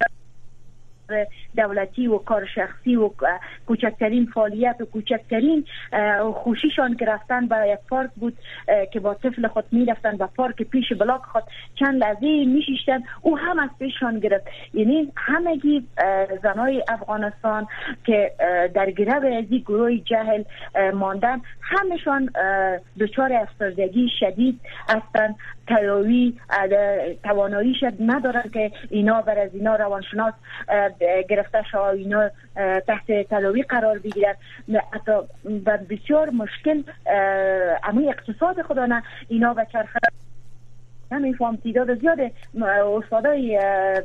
دولتی و کار شخصی و کوچکترین فعالیت و کوچکترین خوشیشان که رفتن به یک پارک بود که با طفل خود می رفتن به پارک پیش بلاک خود چند لحظه می شیشتن او هم از پیششان گرفت. یعنی همگی زنای افغانستان که در گرو از این گروه جهل ماندن همشان دچار افسردگی شدید هستند. تداوی توانایی شد ندارن که اینا بر از اینا روانشناس گرفته شو اینا تحت تداوی قرار بگیرن. حتی بسیار مشکل اما اقتصاد خودانه اینا به چرخه نمیفهم. تعداد زیاد استادای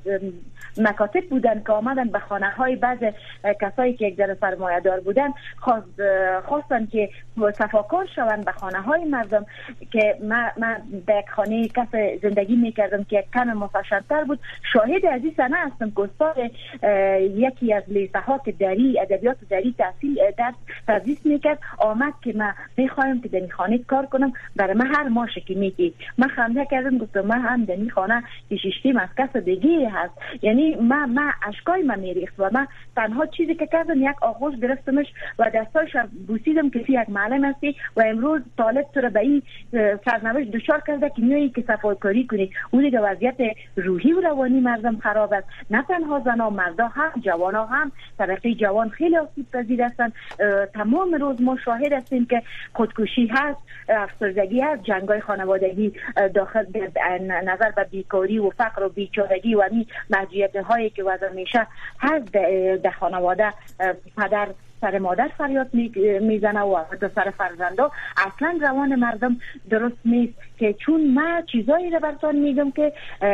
مکاتب بودن که آمدن به خانه های بعض کسایی که یک ذره سرمایه دار بودن خواستن که صفاکار شوند به خانه های مردم که من, من به یک خانه کس زندگی میکردم که یک کم مفشل‌تر بود. شاهد از این سنه هستم که استاد یکی از لیسه ها که دری ادبیات دری تحصیل درس تدریس میکرد آمد که من میخوایم که در این خانه کار کنم برای من هر ماه شکی میدید. من خنده کردم گفتم من هم در این خانه کشیشتیم از کس دیگه هست. یعنی یعنی ما ما اشکای ما میریخت و ما تنها چیزی که کردم یک آغوش گرفتمش و دستایش بوسیدم که یک معلم هستی و امروز طالب تو رو به این سرنوشت دچار کرده که میایی که صفاکاری کنی. اون دیگه وضعیت روحی و روانی مردم خراب است، نه تنها زنا، مردا هم، جوانا هم. طبقه جوان خیلی آسیب پذیر هستند. تمام روز ما شاهد هستیم که خودکشی هست، افسردگی هست، جنگای خانوادگی داخل نظر به بیکاری و فقر و بیچارگی و این محدودیت هایی که وضع میشه هست در خانواده. پدر سر مادر فریاد میزنه و حتی سر فرزندا. اصلا روان مردم درست نیست که چون من چیزایی رو براتون میگم که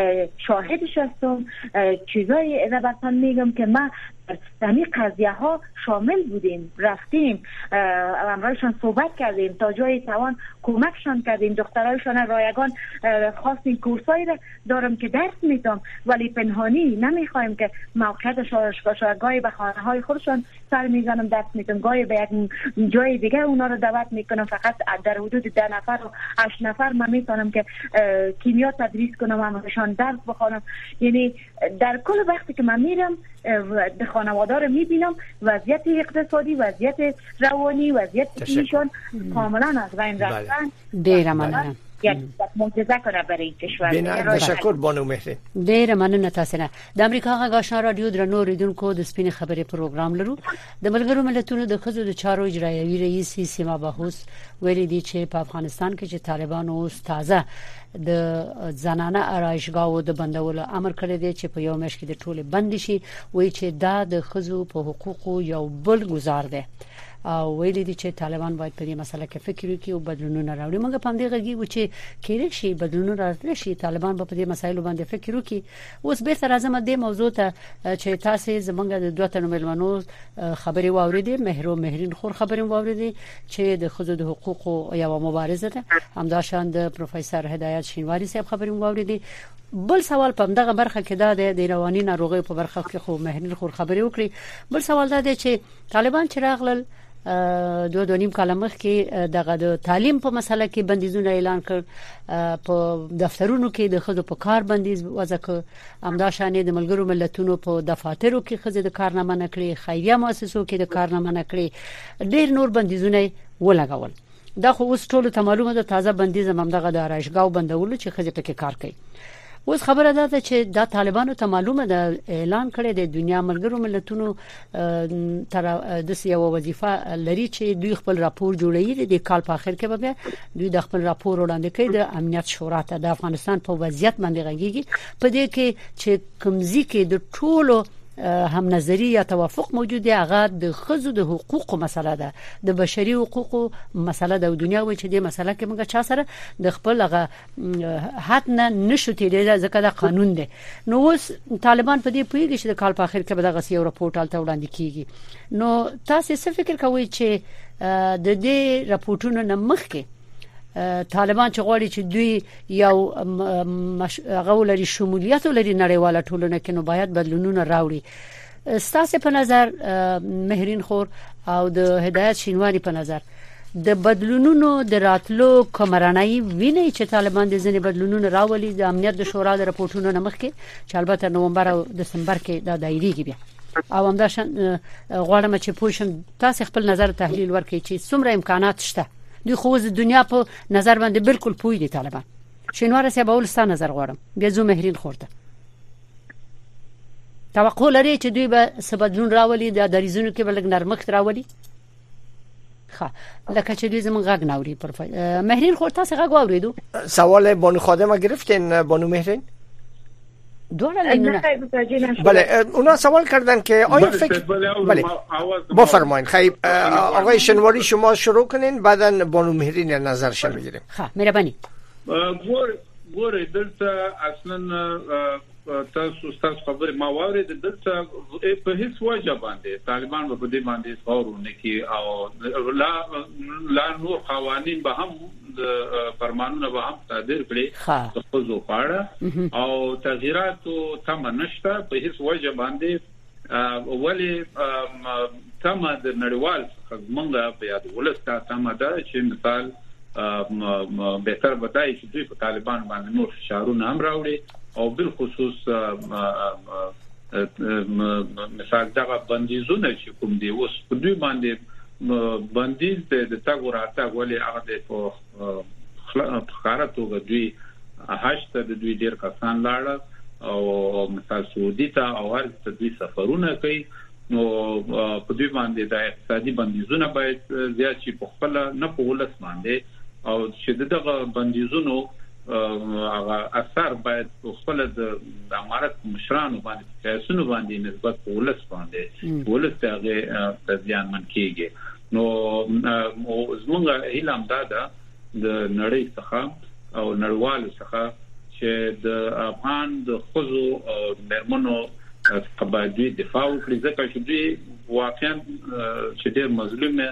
شاهدش هستم، چیزایی رو براتون میگم که من در این قضیه ها شامل بودیم، رفتیم امرایشان صحبت کردیم، تا جای توان کمکشان کردیم. دخترایشان رایگان خواستیم کورسایی رو دارم که درس میدم ولی پنهانی نمیخوایم که موقعیتش آشکار. گاهی به خانه های خودشان سر میزنم درس میدم، گاهی به یک جای دیگه اونا رو دعوت میکنم. فقط در حدود ده نفر و هشت نفر من میتونم که کیمیا تدریس کنم، همشان درس بخونم. یعنی در کل وقتی که من میرم خانواده رو میبینم، وضعیت اقتصادی، وضعیت روانی، وضعیت ایشون کاملا از بین رفتن. ډیر مننه. یک معجزه کنه برای کشور. تشکر بانو مهرین. ډیر مننه تاسو نه. د امریکا غږ آشنا رادیو درنو ریډونکو د سپین خبرې پروګرام لرو. د ملګرو ملتونو د خزو د چارو اجرایوي رئیس سیما باهوس ویلي دی چې په افغانستان کې چې طالبان اوس تازه د زنانه آرایشګاو د بندولو امر کړی دی چې په یو مېش کې د ټوله بند شي. وایي چې دا د خزو په حقوقو یو بل گزار دی او ویلي دي چې طالبان باید په دې مسله کې فکر وکړي او بدلونونه راوړي. موږ په دې غږی و چې کېږي شي بدلونونه راځي شي، طالبان په دې مسایلو باندې فکر وکړي. اوس به تر ازمه دې موضوع ته چې تاسو زمونږ د دوه تنو ملمنو خبري واوریدې، مهرو مهرین خور خبري واوریدې چې د خزو د حقوقو یو مبارزه ده. همداشان د پروفیسور هدایت شینواری صاحب خبري واوریدې. بل سوال په دغه برخه کې دا د رواني ناروغي په برخه کې خو مهرین خور خبري وکړي. بل سوال دا دی چې طالبان چې راغلل دو دو نیم کال مخکې دغه د تعلیم په مسله کې بندیزونه اعلان کړ، په دفترونو کې د خزو په کار بندیز وضع کړ، همداشانې د ملګرو ملتونو په دفاترو کې خزو د کار نه منع کړې، خیریه مؤسسو کې د کار نه منع کړې، ډېر نور بندیزونه ولګول. دا خو اوس ټول ته معلومه ده تازه بندیز هم دغه د آرایشګاو بندولو چې خزو ټکي کار کوي. اوس خبره ده چې دا طالبانو ته معلومه ده اعلان کړی د دنیا ملګرو ملتونو تر د سیاو وظیفه لري چې دوی خپل راپور جوړوي. د کال په اخر کې به دوی د خپل راپور وړاندې کوي د امنیت شورا ته د افغانستان په وضعیت باندې غږیږي. په دې کې چې کمزې کې د ټولو هم نظری یا توافق موجود دی. هغه د خزو د حقوقو مسله ده، د بشري حقوقو مسله ده. د دنیا و چې د مسله کې موږ چا سره د خپل هغه حد نه نشو تیریدل ځکه دا قانون دی. نو اوس طالبان په دې پوهیږي چې د کال په اخر کې به دغه یو راپورټ الته وړاندې کیږي. نو تاسو څه فکر کوئ چې د دې راپورټونو نه مخکې طالبان چې غواړي چې دوی یو هغه لري شمولیت لري نړیواله ټولنه کې، نو باید بدلونونه راوړي. ستاسو په نظر مهرین خور او د هدایت شینواری په نظر د بدلونونو د راتلو کمرانای ویني چې طالبان د ځنې بدلونونه راولي د امنیت د شورا د راپورټونو نه مخکې چې البته نومبر او دسمبر کې دا دایریږي بیا. او همداشان غواړم چې پوښتنه تاسو خپل نظر تحلیل ورکړئ چې څومره امکانات شته. دوی خو د دنیا په نظر باندې بالکل پوی دي طالبان. شینوار صاحب اول ستاسو نظر غواړم بیا زو مهرین خورته. توقع لري چې دوی به سبدلون راولي د دریزونو کې بلګ نرمخت راولي؟ ښه لکه چې دوی زمون غږ ناوري. پروفیسور مهرین خورته تاسو غږ واوریدو؟ سوال بانو خادمه گرفتین بانو مهرین؟ بله اونا سوال کردن که آیا فکر بله بفرمایید. خیلی آقای شنواری شما شروع کنین بعدن بانو مهرین نظرش میگیریم. ها مهربانی. ګور ګور دلته اصلا تاسو تاسو خبر ما وارد دلته په هیڅ وجه باندې طالبان په دې باندې څورونه کې او لا لا نور قوانين به هم د فرمانونه به هم صادر کړي د خصوصو پاړه او تغیرات تم نشته په هیڅ وجه باندې ولی تم د نړیوال خدمت په یاد ولسته تم ده چې مثال بهتر بدای چې دوی په طالبان باندې نور فشارونه هم راوړي او بل خصوص مثال دغه بندیزونه چې کوم دی اوس په دوی باندې بندیز د تاګو راته ولې هغه په خاراتو دوی هشت د دوی ډیر کسان لاړ او مثال سعودي ته او هر څه دوی سفرونه کوي نو په دوی باندې د اقتصادي بندیزونه باید زیات شي په خپل نه په ولس باندې او چې دغه بندیزونو هغه اثر باید خپل د امارت مشرانو باندې سیاسيونو باندې نسبت په ولس باندې ولس ته ځان من کیږي نو زموږ اعلان دادا د نړۍ څخه او نړیوال څخه چې د افغان د خزو او مرمنو قبادي دفاع وکړي ځکه چې دوی واقعا چې ډېر مظلومه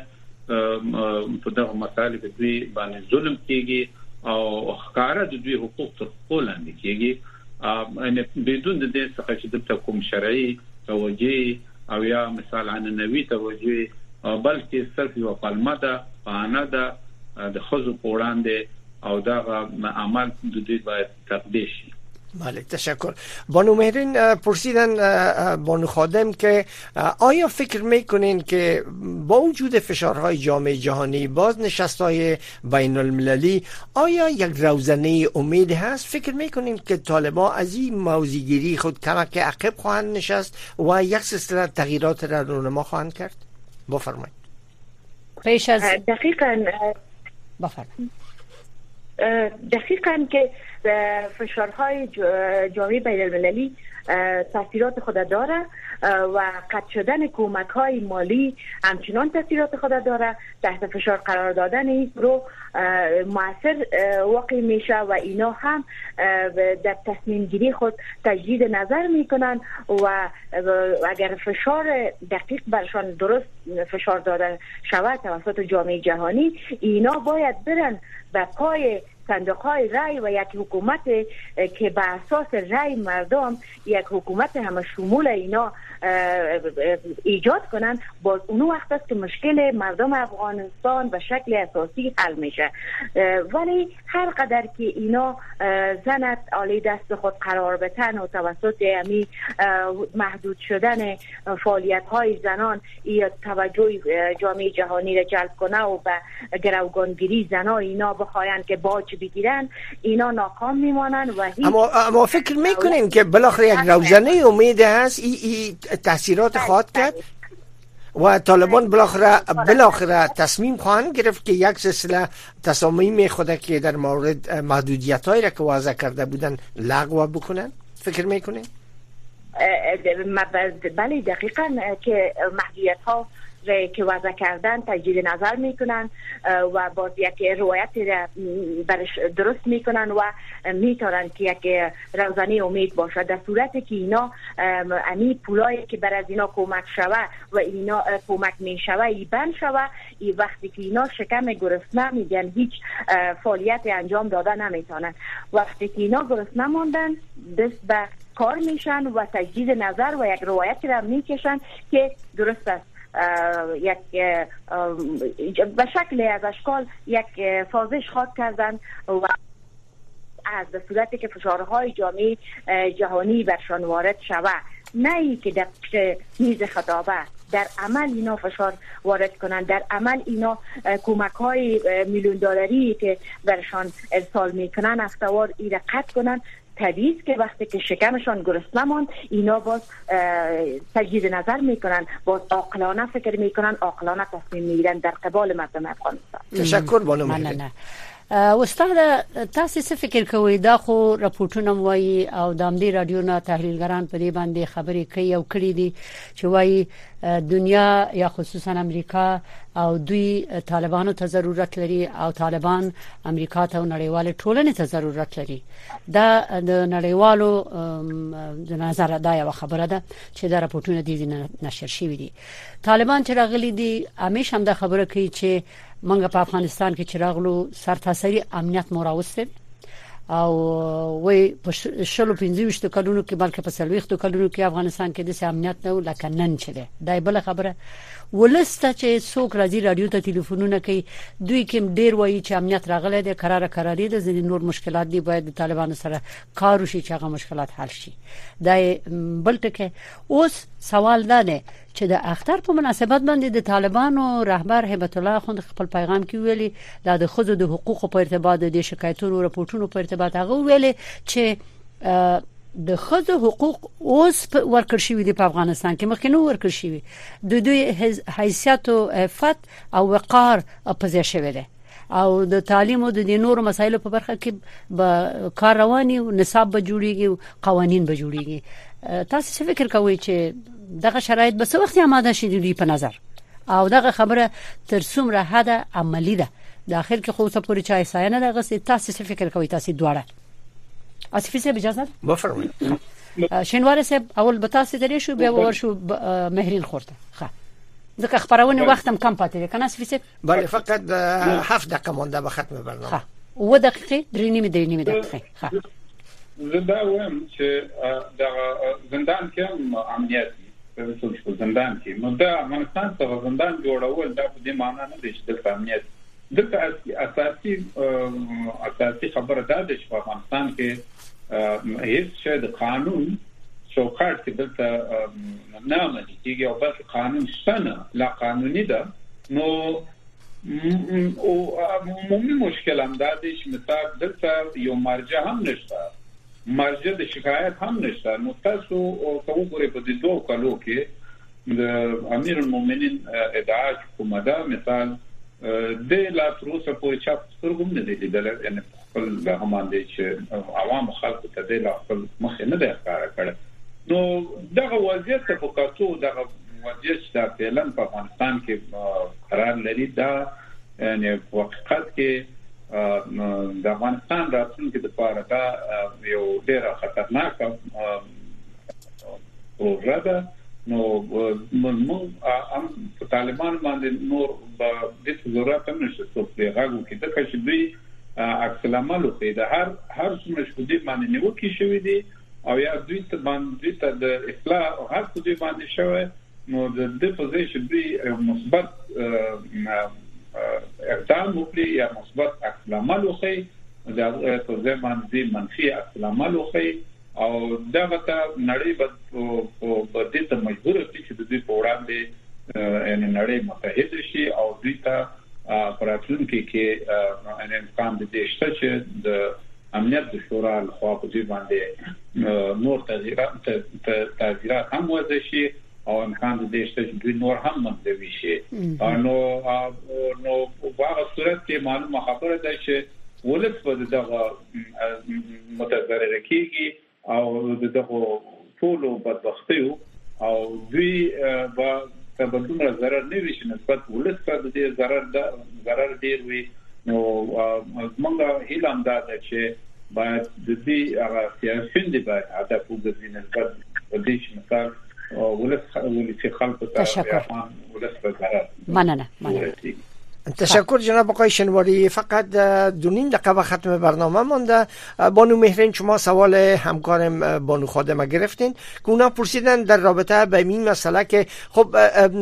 په دغه مسایل کې دوی باندې ظلم کیږي او ښکارا د دوی حقوق تر لاندې کیږي ان بدون د دې څخه چې د کوم شرعي توجیه او یا مثال عننوي توجیه بلکې صرف یو کلمه ده قانون ده د خزو په وړاندې او دا عمل د دې باید تقدیر شي. بله تشکر. بانو مهرین پرسیدن بانو خادم که آیا فکر میکنین که با وجود فشارهای جامعه جهانی باز نشستهای بین المللی آیا یک روزنه امید هست؟ فکر میکنین که طالبان از این موضوعگیری خود کمک عقب خواهند نشست و یک سلسله تغییرات را رونما خواهند کرد؟ بفرمایید. پیش از دقیقاً بفرمایید. دقیقاً که فشارهای جامعه بین المللی تاثیرات خود داره و قطع شدن کمک های مالی همچنان تاثیرات خود داره. تحت فشار قرار دادن این رو مؤثر واقع میشه و اینا هم در تصمیم گیری خود تجدید نظر میکنن و اگر فشار دقیق برشان درست فشار دادن شود توسط جامعه جهانی اینا باید برن به پای صندوق‌های رای و یک حکومت که به اساس رای مردم یک حکومت همه شمول اینا ایجاد کنن. باز اون وقت است که مشکل مردم افغانستان به شکل اساسی حل میشه. ولی هر قدر که اینا زنت عالی دست خود قرار بتن و توسط امی محدود شدن فعالیت های زنان یا توجه جامعه جهانی را جلب کنه و به گروگانگیری زنان اینا بخواین که باج بگیرن اینا ناکام میمانن و هیچ اما اما فکر میکنین که بالاخره یک روزنه امید هست ای, ای تاثیرات خواهد کرد و طالبان بالاخره بالاخره تصمیم خواهند گرفت که یک سلسله تصامیم خود که در مورد محدودیت‌هایی را که وضع کرده بودن لغو بکنن؟ فکر میکنین؟ بله دقیقاً که محدودیت‌ها که وضع کردن تجدید نظر میکنن و باز یک روایت برش درست میکنن و میتونن که یک روزنه امید باشه. در صورتی که اینا امی پولایی که بر از اینا کمک شوه و اینا کمک میشوه ای بند شوه ای وقتی که اینا شکم گرسنه میگن هیچ فعالیت انجام داده نمیتونن. وقتی که اینا گرسنه ماندن دست به کار میشن و تجدید نظر و یک روایت را میکشن که درست است. یک به شکل از اشکال یک سازش خواد کردن و از به صورتی که فشارهای جامعه جهانی برشان وارد شود نه ای که در میز خطابه در عمل اینا فشار وارد کنند، در عمل اینا کمک های میلیون دلاری که برشان ارسال میکنن افتوار ایره قطع کنند. طبیعی است که وقتی که شکمشان گرسنه ماند اینا باز تجدید نظر میکنن، باز عاقلانه فکر میکنن، عاقلانه تصمیم میگیرن در قبال مردم افغانستان. تشکر بانو مننه. استاد تاسو څه فکر کوئ؟ دا خو راپورټونه وایي او د امدی رادیو نه تحلیلګران په دې باندې خبرې کوي او کړي دي چې وایي دنیا یا خصوصا امریکا او دوی طالبانو ته ضرورت لري او طالبان امریکا ته او نړیوال ټولنې ته ضرورت لري. دا د نړیوالو د نظر دا یو خبره ده چې دا راپورټونه دي نشر شوي دي. طالبان چې راغلي دي همیشه هم دا خبره کوي چې منګه په افغانستان کې چراغلو سرتاسري امنیت موراوسته او وې په شلو پنځه کلونو کې بلکې په سلويختو کلونو کې افغانستان کې د امنیت نه لکه نن چره. دا بل خبره ولسته چې څوک راځي رادیو ته ټلیفونونه کوي دوی کوم ډیر وایي چې امنیت راغلی دی قرار قراری د ځینې نور مشکلات دی باید د طالبانو سره کار وشي چې هغه مشکلات حل شي دا بل ټکی اوس سوال دا دی چې د اختر په مناسبت باندې د طالبانو رهبر هیبت الله خوند خپل پیغام کې ویلي دا د خزو د حقوقو په ارتباط د شکایتونو راپورټونو په ارتباط هغه ویلي چې د خزو حقوق اوس ورکړ شوی دی په افغانستان کې مخکې نو ورکړ شوی د دوی حیثیت او عفت او وقار په ځای شوی دی او د تعلیم او د نورو مسایلو په برخه کې به کار رواني او نصاب به جوړیږي او قوانين به جوړیږي تاسو څه فکر کوئ چې دغه شرایط به څه وخت آماده شي دی په نظر او دغه خبره تر څومره حد عملی ده د اخر کې خو څه پوری چای ساينه دغه تاسو څه فکر کوئ تاسو دواړه اسفی صاحب اجازه بفرمایئ شینوار صاحب اول به تاسو درې شو بیا ورشو مهرین خورته ښه ځکه خبرونه وختم کم پاتې دی کنه اسفی صاحب بله فقط هفت دقیقه مونده به ختم برنامه ښه و دقیقې درې نیمه درې نیمه دقیقې ښه زنده وایم چې د زندان کې امنیت په څه زندان کې نو د افغانستان څخه زندان جوړول دا په دې معنی نه دی چې د امنیت د اساسي اساسي خبره ده چې په افغانستان کې هیڅ شی د قانون چوکاټ کې دلته نه عملي کېږي او بس قانون شته لا قانوني ده نو او عمومي مشکل هم دا دی چې مثال دلته یو مرجع هم نشته مرجع د شکایت هم نشته نو تاسو کوم ګوري په دې دوه کالو کې د امیر المؤمنین ادعا کومه ده مثال د لا تروسه پورې چا سترګم نه دي لیدل یعنی خپل همان دي چې عوام خلکو ته د خپل مخ نه ده ښکارا کړ نو دغه وضعیت په کاتو دغه وضعیت چې فعلا په افغانستان کې قرار لري دا یعنی په حقیقت کې د افغانستان راتلونکي د لپاره دا یو ډېر خطرناک پروژه ده نو موږ هم طالبان باندې نور د ضرورت هم نشته څو پیغامو کې د کښې دوی عکس العمل کوي د هر هر څومره شو دي باندې نیوکې شوې دي او یا دوی ته باندې ته د اصلاح هر څه دوی باندې شوی نو د دې پوزیشن دوی مثبت اقدام وکړي یا مثبت عکس العمل وکړي دا په ځای باندې منفي عکس العمل وکړي او دا ته نړۍ په دې ته مجبور دي چې دوی په وړاندې ان نړۍ متحد شي او دوی ته پراتلونکي کې ان امکان دي چې د امنیت د شورا لخوا په دې باندې نور تغییرات تغییرات هم وځي شي او امکان دي چې دوی نور هم مندوي شي نو نو په هغه صورت کې معلومه خبره ده چې ولس په دغه متضرر کېږي او دغه ټول بدبختیو او دوی په تبدل ضرر نه وي چې نسبت ولس ته د ضرر د ضرر ډیر وي نو موږ هیله هم ده چې باید د دې هغه سیاسي دی باید هدف وګرځي نسبت د دې مثال ولس ولې خلکو ته ولس په ضرر مننه مننه تشکر جناب آقای شنواری. فقط دو نیم دقیقه به ختم برنامه مونده. بانو مهرین شما سوال همکارم بانو خادمه گرفتین که اونا پرسیدن در رابطه به این مسئله که خب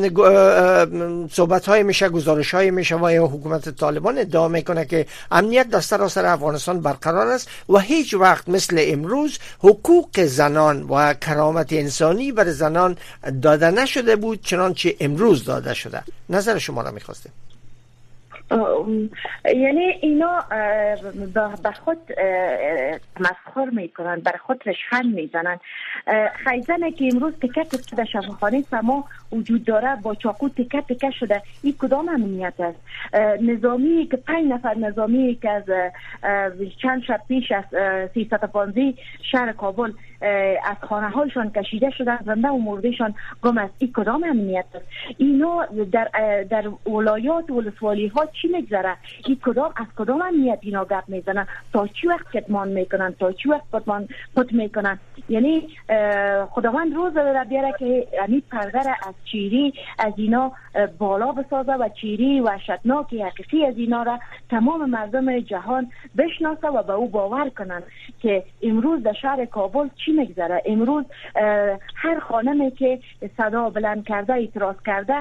صحبت های میشه گزارش های میشه و یا حکومت طالبان ادعا میکنه که امنیت در سراسر افغانستان برقرار است و هیچ وقت مثل امروز حقوق زنان و کرامت انسانی بر زنان داده نشده بود چنانچه امروز داده شده. نظر شما را میخواستیم. یعنی اینا به خود مسخر میکنن، بر خود رشخند میزنن. خیزنه که امروز تکت در شفاخانه سما وجود داره با چاقو تکت تکت شده، این کدام امنیت است؟ نظامی که پنج نفر نظامی که از چند شب پیش از سیصد و پانزده شهر کابل از خانه هایشان کشیده شدن، زنده و مردهشان گم است، این کدام امنیت است؟ اینا در در ولایات و ولسوالی ها چی میگذره؟ این کدام از کدام امنیت اینا گپ میزنن؟ تا چی وقت کتمان میکنن؟ تا چی وقت کتمان پت میکنن؟ یعنی خداوند روز داره بیاره که یعنی پرده از چیری از اینا بالا بسازه و چیری وحشتناکی حقیقی از اینا را تمام مردم جهان بشناسه و به او باور کنن که امروز در شهر کابل چی چی میگذره؟ امروز هر خانمی که صدا بلند کرده، اعتراض کرده،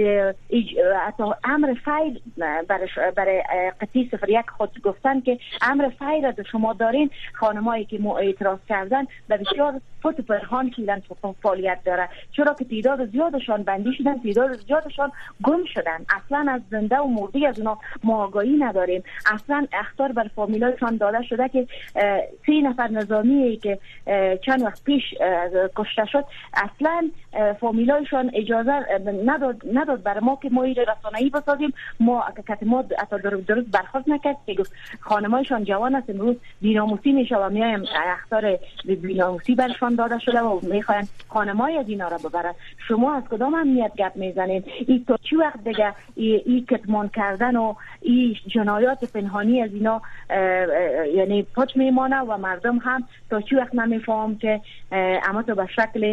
حتی امر فیل برای, برای قطعی صفر یک خود گفتن که امر فیل را شما دارین. خانمایی که اعتراض کردن و بسیار فوت پرهان کیلن فعالیت داره، چرا که تعداد زیادشان بندی شدن، تعداد زیادشان گم شدن. اصلا از زنده و مردی از اونا ما آگاهی نداریم. اصلا اخطار بر فامیلایشان داده شده که سه نفر نظامی که چند وقت پیش کشته شد، اصلا فامیلایشان اجازه نداد نداد برای ما که ما این رسانه‌ای بسازیم. ما که ما حتی درست برخورد نکرد که خانمایشان جوان است، امروز بی‌ناموسی میشه و میایم اخطار بی‌ناموسی برشان داده شده و میخواین خانمای از اینا را ببرن. شما از کدام امنیت گپ میزنین؟ این تا چی وقت دیگه این کتمان کردن و این جنایات پنهانی از اینا یعنی پاک میمانه و مردم هم تا چی وقت نمیفهم که اما تو به شکل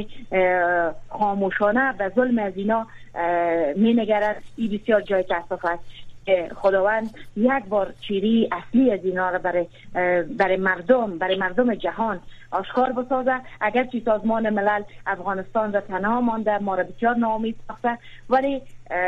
خاموشانه به ظلم از اینا مینگرد. این بسیار جای تاسف است. خداوند یک بار چیری اصلی از اینا را برای برای مردم برای مردم جهان آشکار بسازه. اگرچه سازمان ملل افغانستان را تنها مانده، ما را بسیار ناامید ساخته، ولی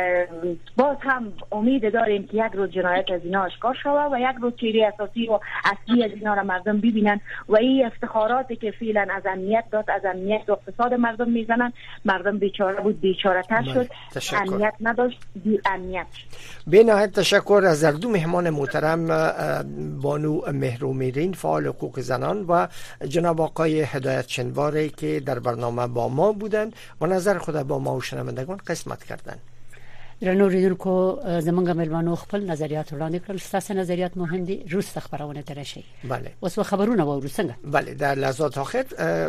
باز هم امید داریم که یک روز جنایت از اینا آشکار شود و یک روز چیره اساسی و اصلی از اینا را مردم ببینن و این افتخاراتی که فعلا از امنیت داد، از امنیت و اقتصاد مردم میزنن. مردم بیچاره بود، بیچاره تر شد، امنیت نداشت، بی امنیت. به نهایت تشکر از هر دو مهمان محترم، بانو مهرومیرین فعال حقوق زنان و جناب آقای هدایت شنواری که در برنامه با ما بودند و نظر خود با ما و شنوندگان قسمت کردند. درنو ریدونکو زمونږ ملمانو خپل نظریات وړاندې کړل. ستاسو نظریات مهم دي. روس خبرونه ترشي. بله. اوس خبرونه وورو څنګه؟ بله، در لحظات آخر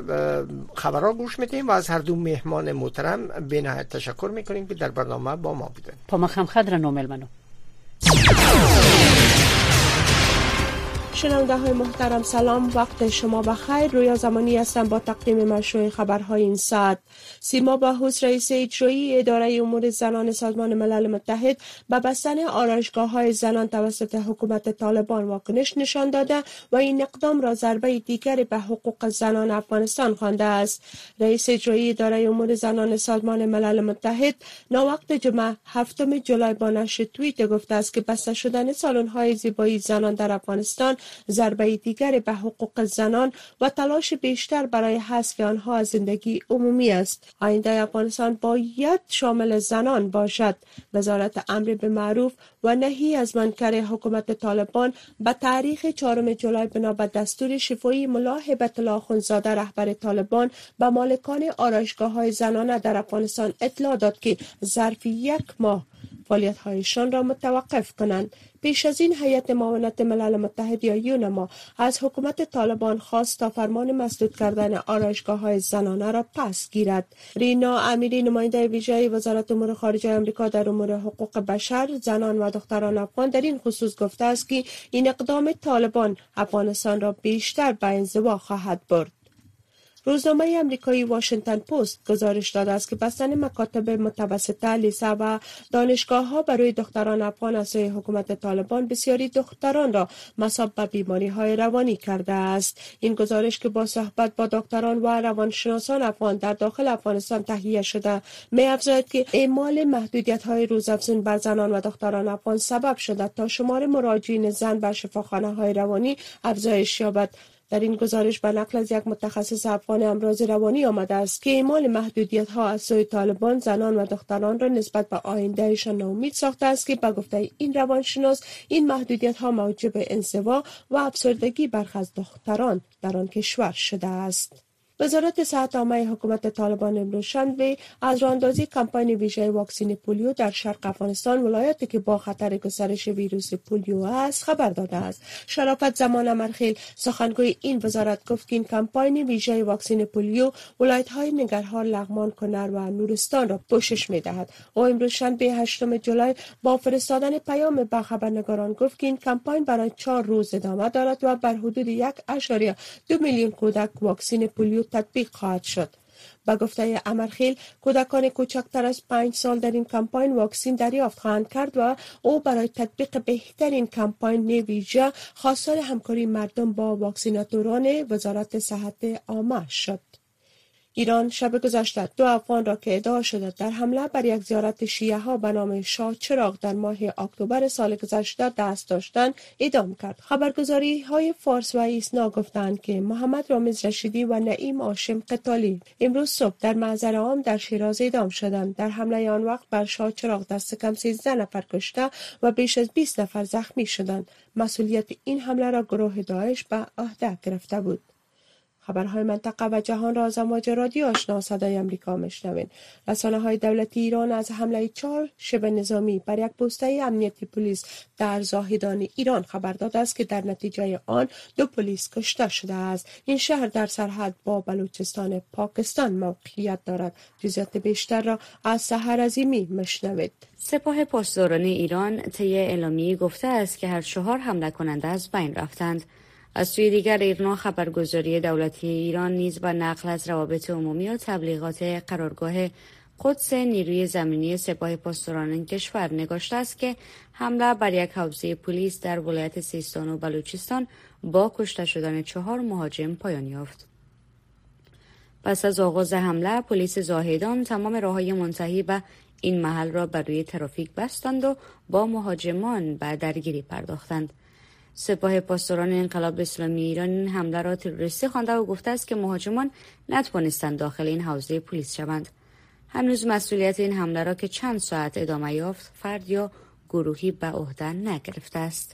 خبرها گوش میدیم و از هر دو مهمان محترم به نهایت تشکر میکنیم که در برنامه با ما بودند. په مخم خدر نو ملمانو. شنونده های محترم سلام، وقت شما بخیر. رویا زمانی هستم با تقدیم مشروع خبرهای این ساعت. سیما باهوس رئیس اجرایی اداره امور زنان سازمان ملل متحد به بستن آرایشگاه‌های زنان توسط حکومت طالبان واکنش نشان داده و این اقدام را ضربه دیگر به حقوق زنان افغانستان خوانده است. رئیس اجرایی اداره امور زنان سازمان ملل متحد ناوقت جمعه هفتم جولای با نشر توییت گفته است که بسته شدن سالن‌های زیبایی زنان در افغانستان ضربه دیگر به حقوق زنان و تلاش بیشتر برای حذف آنها از زندگی عمومی است. آینده افغانستان باید شامل زنان باشد. وزارت امر به معروف و نهی از منکر حکومت طالبان به تاریخ چهارم جولای بنا به دستور شفاهی ملا هبت الله اخوندزاده رهبر طالبان به مالکان آرایشگاه‌های زنانه در افغانستان اطلاع داد که ظرف یک ماه فعالیت‌هایشان را متوقف کنند. پیش از این هیئت معاونت ملل متحد یا یونما از حکومت طالبان خواست تا فرمان مسدود کردن آرایشگاه‌های زنانه را پس گیرد. رینا امیری نماینده ویژه وزارت امور خارجه آمریکا در امور حقوق بشر، زنان و دختران افغان در این خصوص گفته است که این اقدام طالبان افغانستان را بیشتر به انزوا خواهد برد. روزنامه آمریکایی واشنگتن پست گزارش داده است که بستن مکاتب متوسطه، لیسه و دانشگاه‌ها برای دختران افغان از سوی حکومت طالبان بسیاری دختران را مصاب به بیماری‌های روانی کرده است. این گزارش که با صحبت با دکتران و روانشناسان افغان در داخل افغانستان تهیه شده می‌افزاید که اعمال محدودیت‌های روزافزون بر زنان و دختران افغان سبب شده تا شمار مراجعین زن به شفاخانه‌های روانی افزایش یابد. در این گزارش به نقل از یک متخصص افغان امراض روانی آمده است که اعمال محدودیت‌ها از سوی طالبان زنان و دختران را نسبت به آیندهشان ناامید ساخته است که به گفته این روانشناس این محدودیت‌ها موجب انزوا و افسردگی برخی از دختران در آن کشور شده است. وزارت صحت عامه حکومت طالبان امروز شنبه از راهاندازی کمپاین ویژه واکسن پولیو در شرق افغانستان، ولایاتی که با خطر گسترش ویروس پولیو است، خبر داده است. شرافت زمان امرخیل سخنگوی این وزارت گفت که این کمپاین ویژه واکسن پولیو ولایت‌های ننگرهار، لغمان، کنر و نورستان را پوشش می‌دهد. او امروز شنبه هشتم جولای با فرستادن پیام به خبرنگاران گفت که این کمپاین برای چهار روز ادامه دارد و بر حدود یک ممیز دو میلیون کودک واکسن پولیو تطبیق خواهد شد. با گفته امرخیل کودکان کوچکتر از پنج سال در این کمپاین واکسین دریافت خواهند کرد و او برای تطبیق بهترین کمپاین ویژه خواستار همکاری مردم با واکسیناتوران وزارت صحت عامه شد. ایران شب گذشته دو افغان را که ادعا شده در حمله بر یک زیارت شیعه ها به نام شاه چراغ در ماه اکتبر سال گذشته دست داشتند اعدام کرد. خبرگزاری های فارس و ایسنا گفتند که محمد رامز رشیدی و نعیم هاشم قتالی امروز صبح در محضر عام در شیراز اعدام شدند. در حمله آن وقت بر شاه چراغ دست کم سیزده نفر کشته و بیش از بیست نفر زخمی شدند. مسئولیت این حمله را گروه داعش به عهده گرفته بود. خبرهای منطقه و جهان را از امواج رادیو آشنا صدای امریکا میشنوید. رسانه‌های دولتی ایران از حمله چهار شبه نظامی بر یک پوسته امنیتی پلیس در زاهدان ایران خبر داده است که در نتیجه آن دو پلیس کشته شده است. این شهر در سرحد با بلوچستان پاکستان موقعیت دارد. جزئیات بیشتر را از سحر عظیمی میشنوید. سپاه پاسداران ایران طی اعلامیه گفته است که هر چهار حمله کننده از بین رفتند. از سوی دیگر ایرنا خبرگزاری دولتی ایران نیز با نقل از روابط عمومی و تبلیغات قرارگاه قدس نیروی زمینی سپاه پاسداران کشور نگاشته است که حمله بر یک حوزه پلیس در ولایت سیستان و بلوچستان با کشته شدن چهار مهاجم پایان یافت. پس از آغاز حمله پلیس زاهدان تمام راههای منتهی به این محل را بر روی ترافیک بستند و با مهاجمان به درگیری پرداختند. سپاه پاسداران انقلاب اسلامی ایران این حمله را تروریستی خوانده و گفته است که مهاجمان نتوانستند داخل این حوزه پلیس شوند. هنوز مسئولیت این حمله را که چند ساعت ادامه یافت فرد یا گروهی به عهده نگرفته است.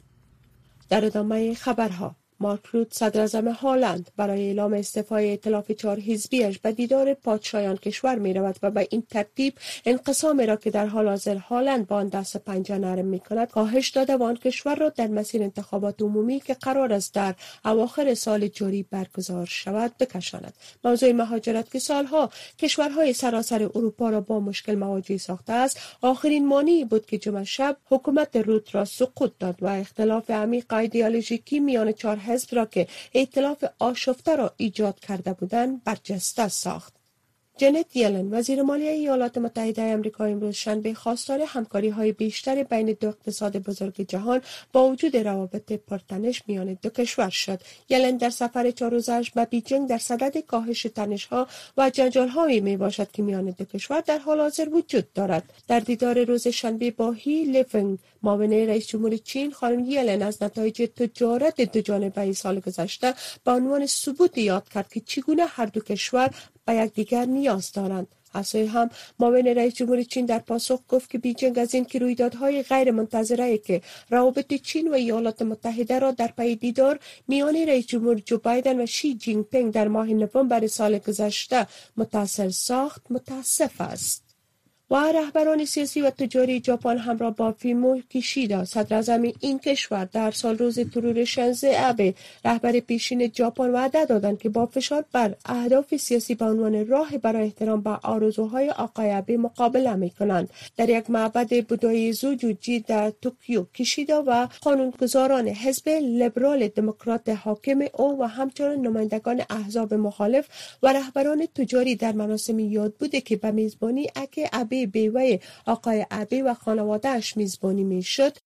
در ادامه خبرها، مارک روت صدراعظم هلند برای اعلام استعفای ائتلاف چهار حزبیش به دیدار پادشاهان کشور می رود و به این ترتیب انقسام را که در حال حاضر هلند با آن دست پنجه نرم می کند کاهش داده و آن کشور را در مسیر انتخابات عمومی که قرار است در اواخر سال جاری برگزار شود بکشاند. موضوع مهاجرت که سالها کشورهای سراسر اروپا را با مشکل مواجه ساخته است آخرین مانعی بود که جمعه شب حکومت روت را سقوط داد و اختلاف عمیق ایدئولوژیکی میان چهار حزب را که ائتلاف آشفته را ایجاد کرده بودند برجسته ساخت. جنت یلن وزیر مالیه ایالات متحده آمریکا امروز شنبه خواستار همکاری‌های بیشتر بین دو اقتصاد بزرگ جهان با وجود روابط پرتنش میان دو کشور شد. یلن در سفر چهار روزه‌اش به بیجینگ در صدد کاهش تنش‌ها و جنجال‌هایی میباشد که میان دو کشور در حال حاضر وجود دارد. در دیدار روز شنبه با هی لفنگ معاون رئیس جمهور چین خانم یلن از نتایج تجارت دو جانبه سال گذشته به عنوان ثبوت یاد کرد که چگونه هر دو کشور به یکدیگر نیاز دارند. از سوی هم معاون رئیس جمهور چین در پاسخ گفت که بیجینگ از این که رویدادهای غیر منتظره که روابط چین و ایالات متحده را در پی دیدار میان رئیس جمهور جو بایدن و شی جینگ پینگ در ماه نوامبر سال گذشته متاثر ساخت متاسف است. و رهبران سیاسی و تجاری ژاپن همراه با فومیو کیشیدا صدراعظم این کشور در سال روز ترور شینزو آبه رهبر پیشین ژاپن وعده دادند که با فشار بر اهداف سیاسی به عنوان راه برای احترام به آرزوهای آقای آبه مقابله می‌کنند. در یک معبد بودایی زوجوجی در توکیو کیشیدا و قانونگذاران حزب لیبرال دموکرات حاکم او و همچنین نمایندگان احزاب مخالف و رهبران تجاری در مراسم یاد بوده که به میزبانی اکه آبه بیوه آقای آبه و خانواده‌اش میزبانی میشد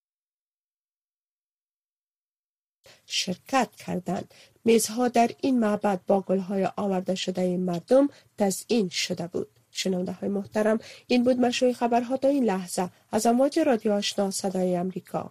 شرکت کردند. میزها در این معبد با گل‌های آورده شده مردم تزیین شده بود. شنونده های محترم، این بود مشروع خبرها تا این لحظه از امواج رادیو آشنا صدای امریکا.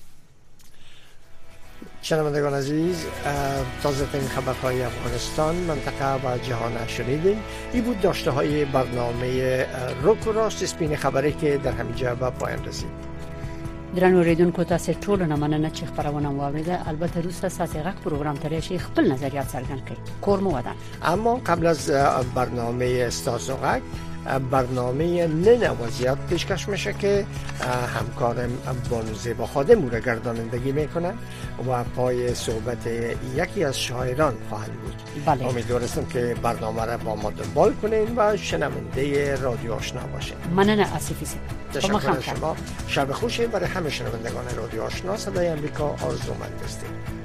شنوندگان عزیز، تازه ترین خبرهای افغانستان، منطقه و جهان شنیدیم. این بود داشته های برنامه روک و راست سپین خبری که در همینجا به پایان رسید. درنو اوریدونکو تاسو ټول نه مننه چې خبرونه واوریده. البته روسته ساسي غږ پروګرام ترې شي خپل نظریات څرګند کړي. کور مو ودان. اما قبل از برنامه استاسو غږ برنامه نه وضعیت پیشکش میشه که همکارم بانو زیبا خادم او را گردانندگی میکنه و پای صحبت یکی از شاعران خواهد بود. بله. امیدوارم که برنامه را با ما دنبال کنین و شنونده رادیو آشنا باشین. مننه اسیفی سید. تشکر از شما. شب خوشی برای همه شنوندگان رادیو آشنا صدای امریکا آرزومند هستیم.